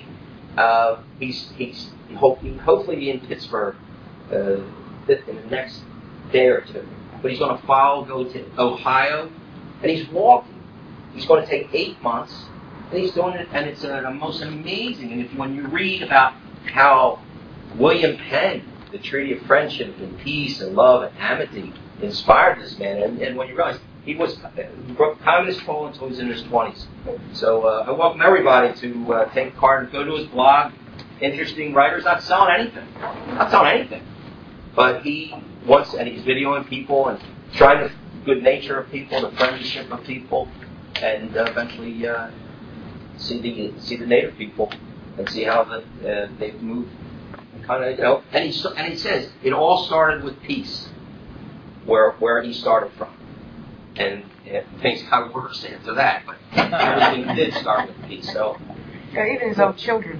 He's hopefully in Pittsburgh in the next day or two. But he's going to go to Ohio, and he's walking. He's going to take 8 months. And he's doing it, and it's the most amazing. And when you read about how William Penn, the Treaty of Friendship and Peace and Love and Amity, inspired this man, and when you realize he was communist Poland until he was in his 20s. So I welcome everybody to take a card and go to his blog. Interesting writers, not selling anything. But he wants, and he's videoing people and trying the good nature of people, the friendship of people, and eventually see the native people and see how they've moved, and kind of And he says it all started with peace, where he started from, and things got worse after that, but everything did start with peace. So even his own children,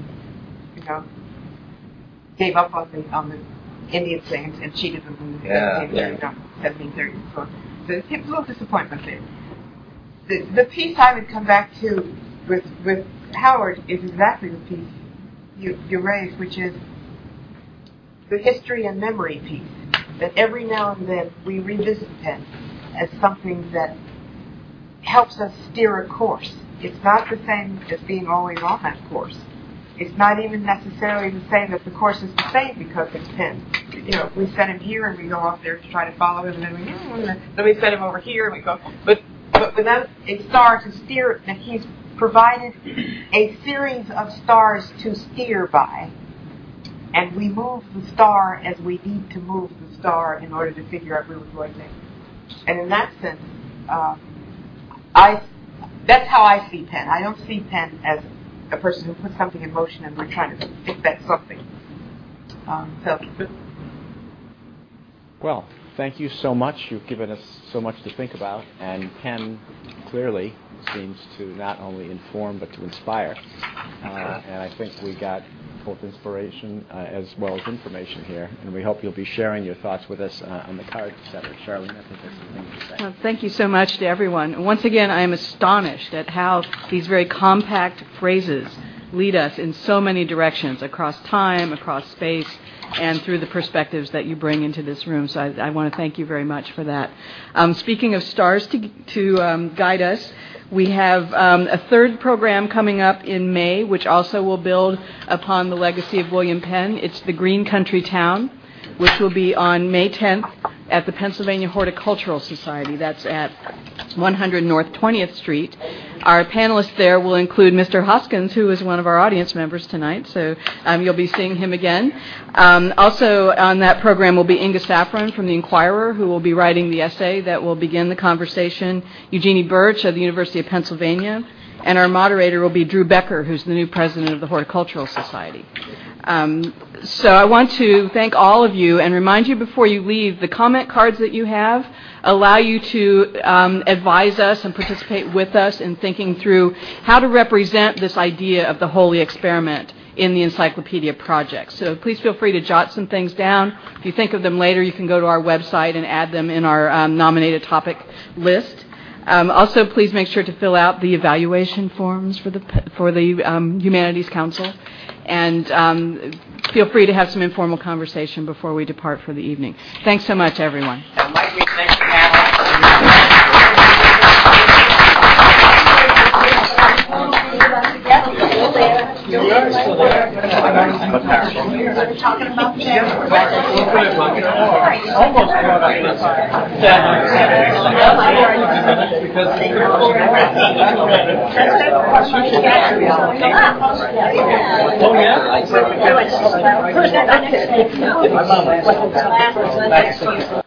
gave up on the Indian things and cheated them in the 1734. So it was a little disappointment there. The piece I would come back to with Howard is exactly the piece you raised, which is the history and memory piece. That every now and then we revisit Penn as something that helps us steer a course. It's not the same as being always on that course. It's not even necessarily the same that the course is the same because it's Penn. We set him here and we go off there to try to follow him, and then we set him over here and we go. But without a star to steer, that he's provided a series of stars to steer by, and we move the star as we need to move the star in order to figure out where we're going next. And in that sense, that's how I see Penn. I don't see Penn as a person who puts something in motion and we're trying to fix that something. Well, thank you so much. You've given us so much to think about, and Penn clearly seems to not only inform but to inspire. And I think we got both inspiration as well as information here, and we hope you'll be sharing your thoughts with us on the Card Center. Charlene, I think that's the thing to say. Well, thank you so much to everyone. Once again, I am astonished at how these very compact phrases lead us in so many directions, across time, across space, and through the perspectives that you bring into this room. So I want to thank you very much for that. Speaking of stars to guide us, we have a third program coming up in May, which also will build upon the legacy of William Penn. It's the Green Country Town, which will be on May 10th at the Pennsylvania Horticultural Society. That's at 100 North 20th Street. Our panelists there will include Mr. Hoskins, who is one of our audience members tonight, so you'll be seeing him again. Also on that program will be Inga Saffron from the Inquirer, who will be writing the essay that will begin the conversation, Eugenie Birch of the University of Pennsylvania, and our moderator will be Drew Becker, who's the new president of the Horticultural Society. So I want to thank all of you and remind you before you leave, the comment cards that you have allow you to advise us and participate with us in thinking through how to represent this idea of the holy experiment in the Encyclopedia Project. So please feel free to jot some things down. If you think of them later, you can go to our website and add them in our nominated topic list. Also, please make sure to fill out the evaluation forms for the Humanities Council. And feel free to have some informal conversation before we depart for the evening. Thanks so much, everyone. And Mike, we thank you, You are still there. Talking about Almost brought up this. Oh, yeah?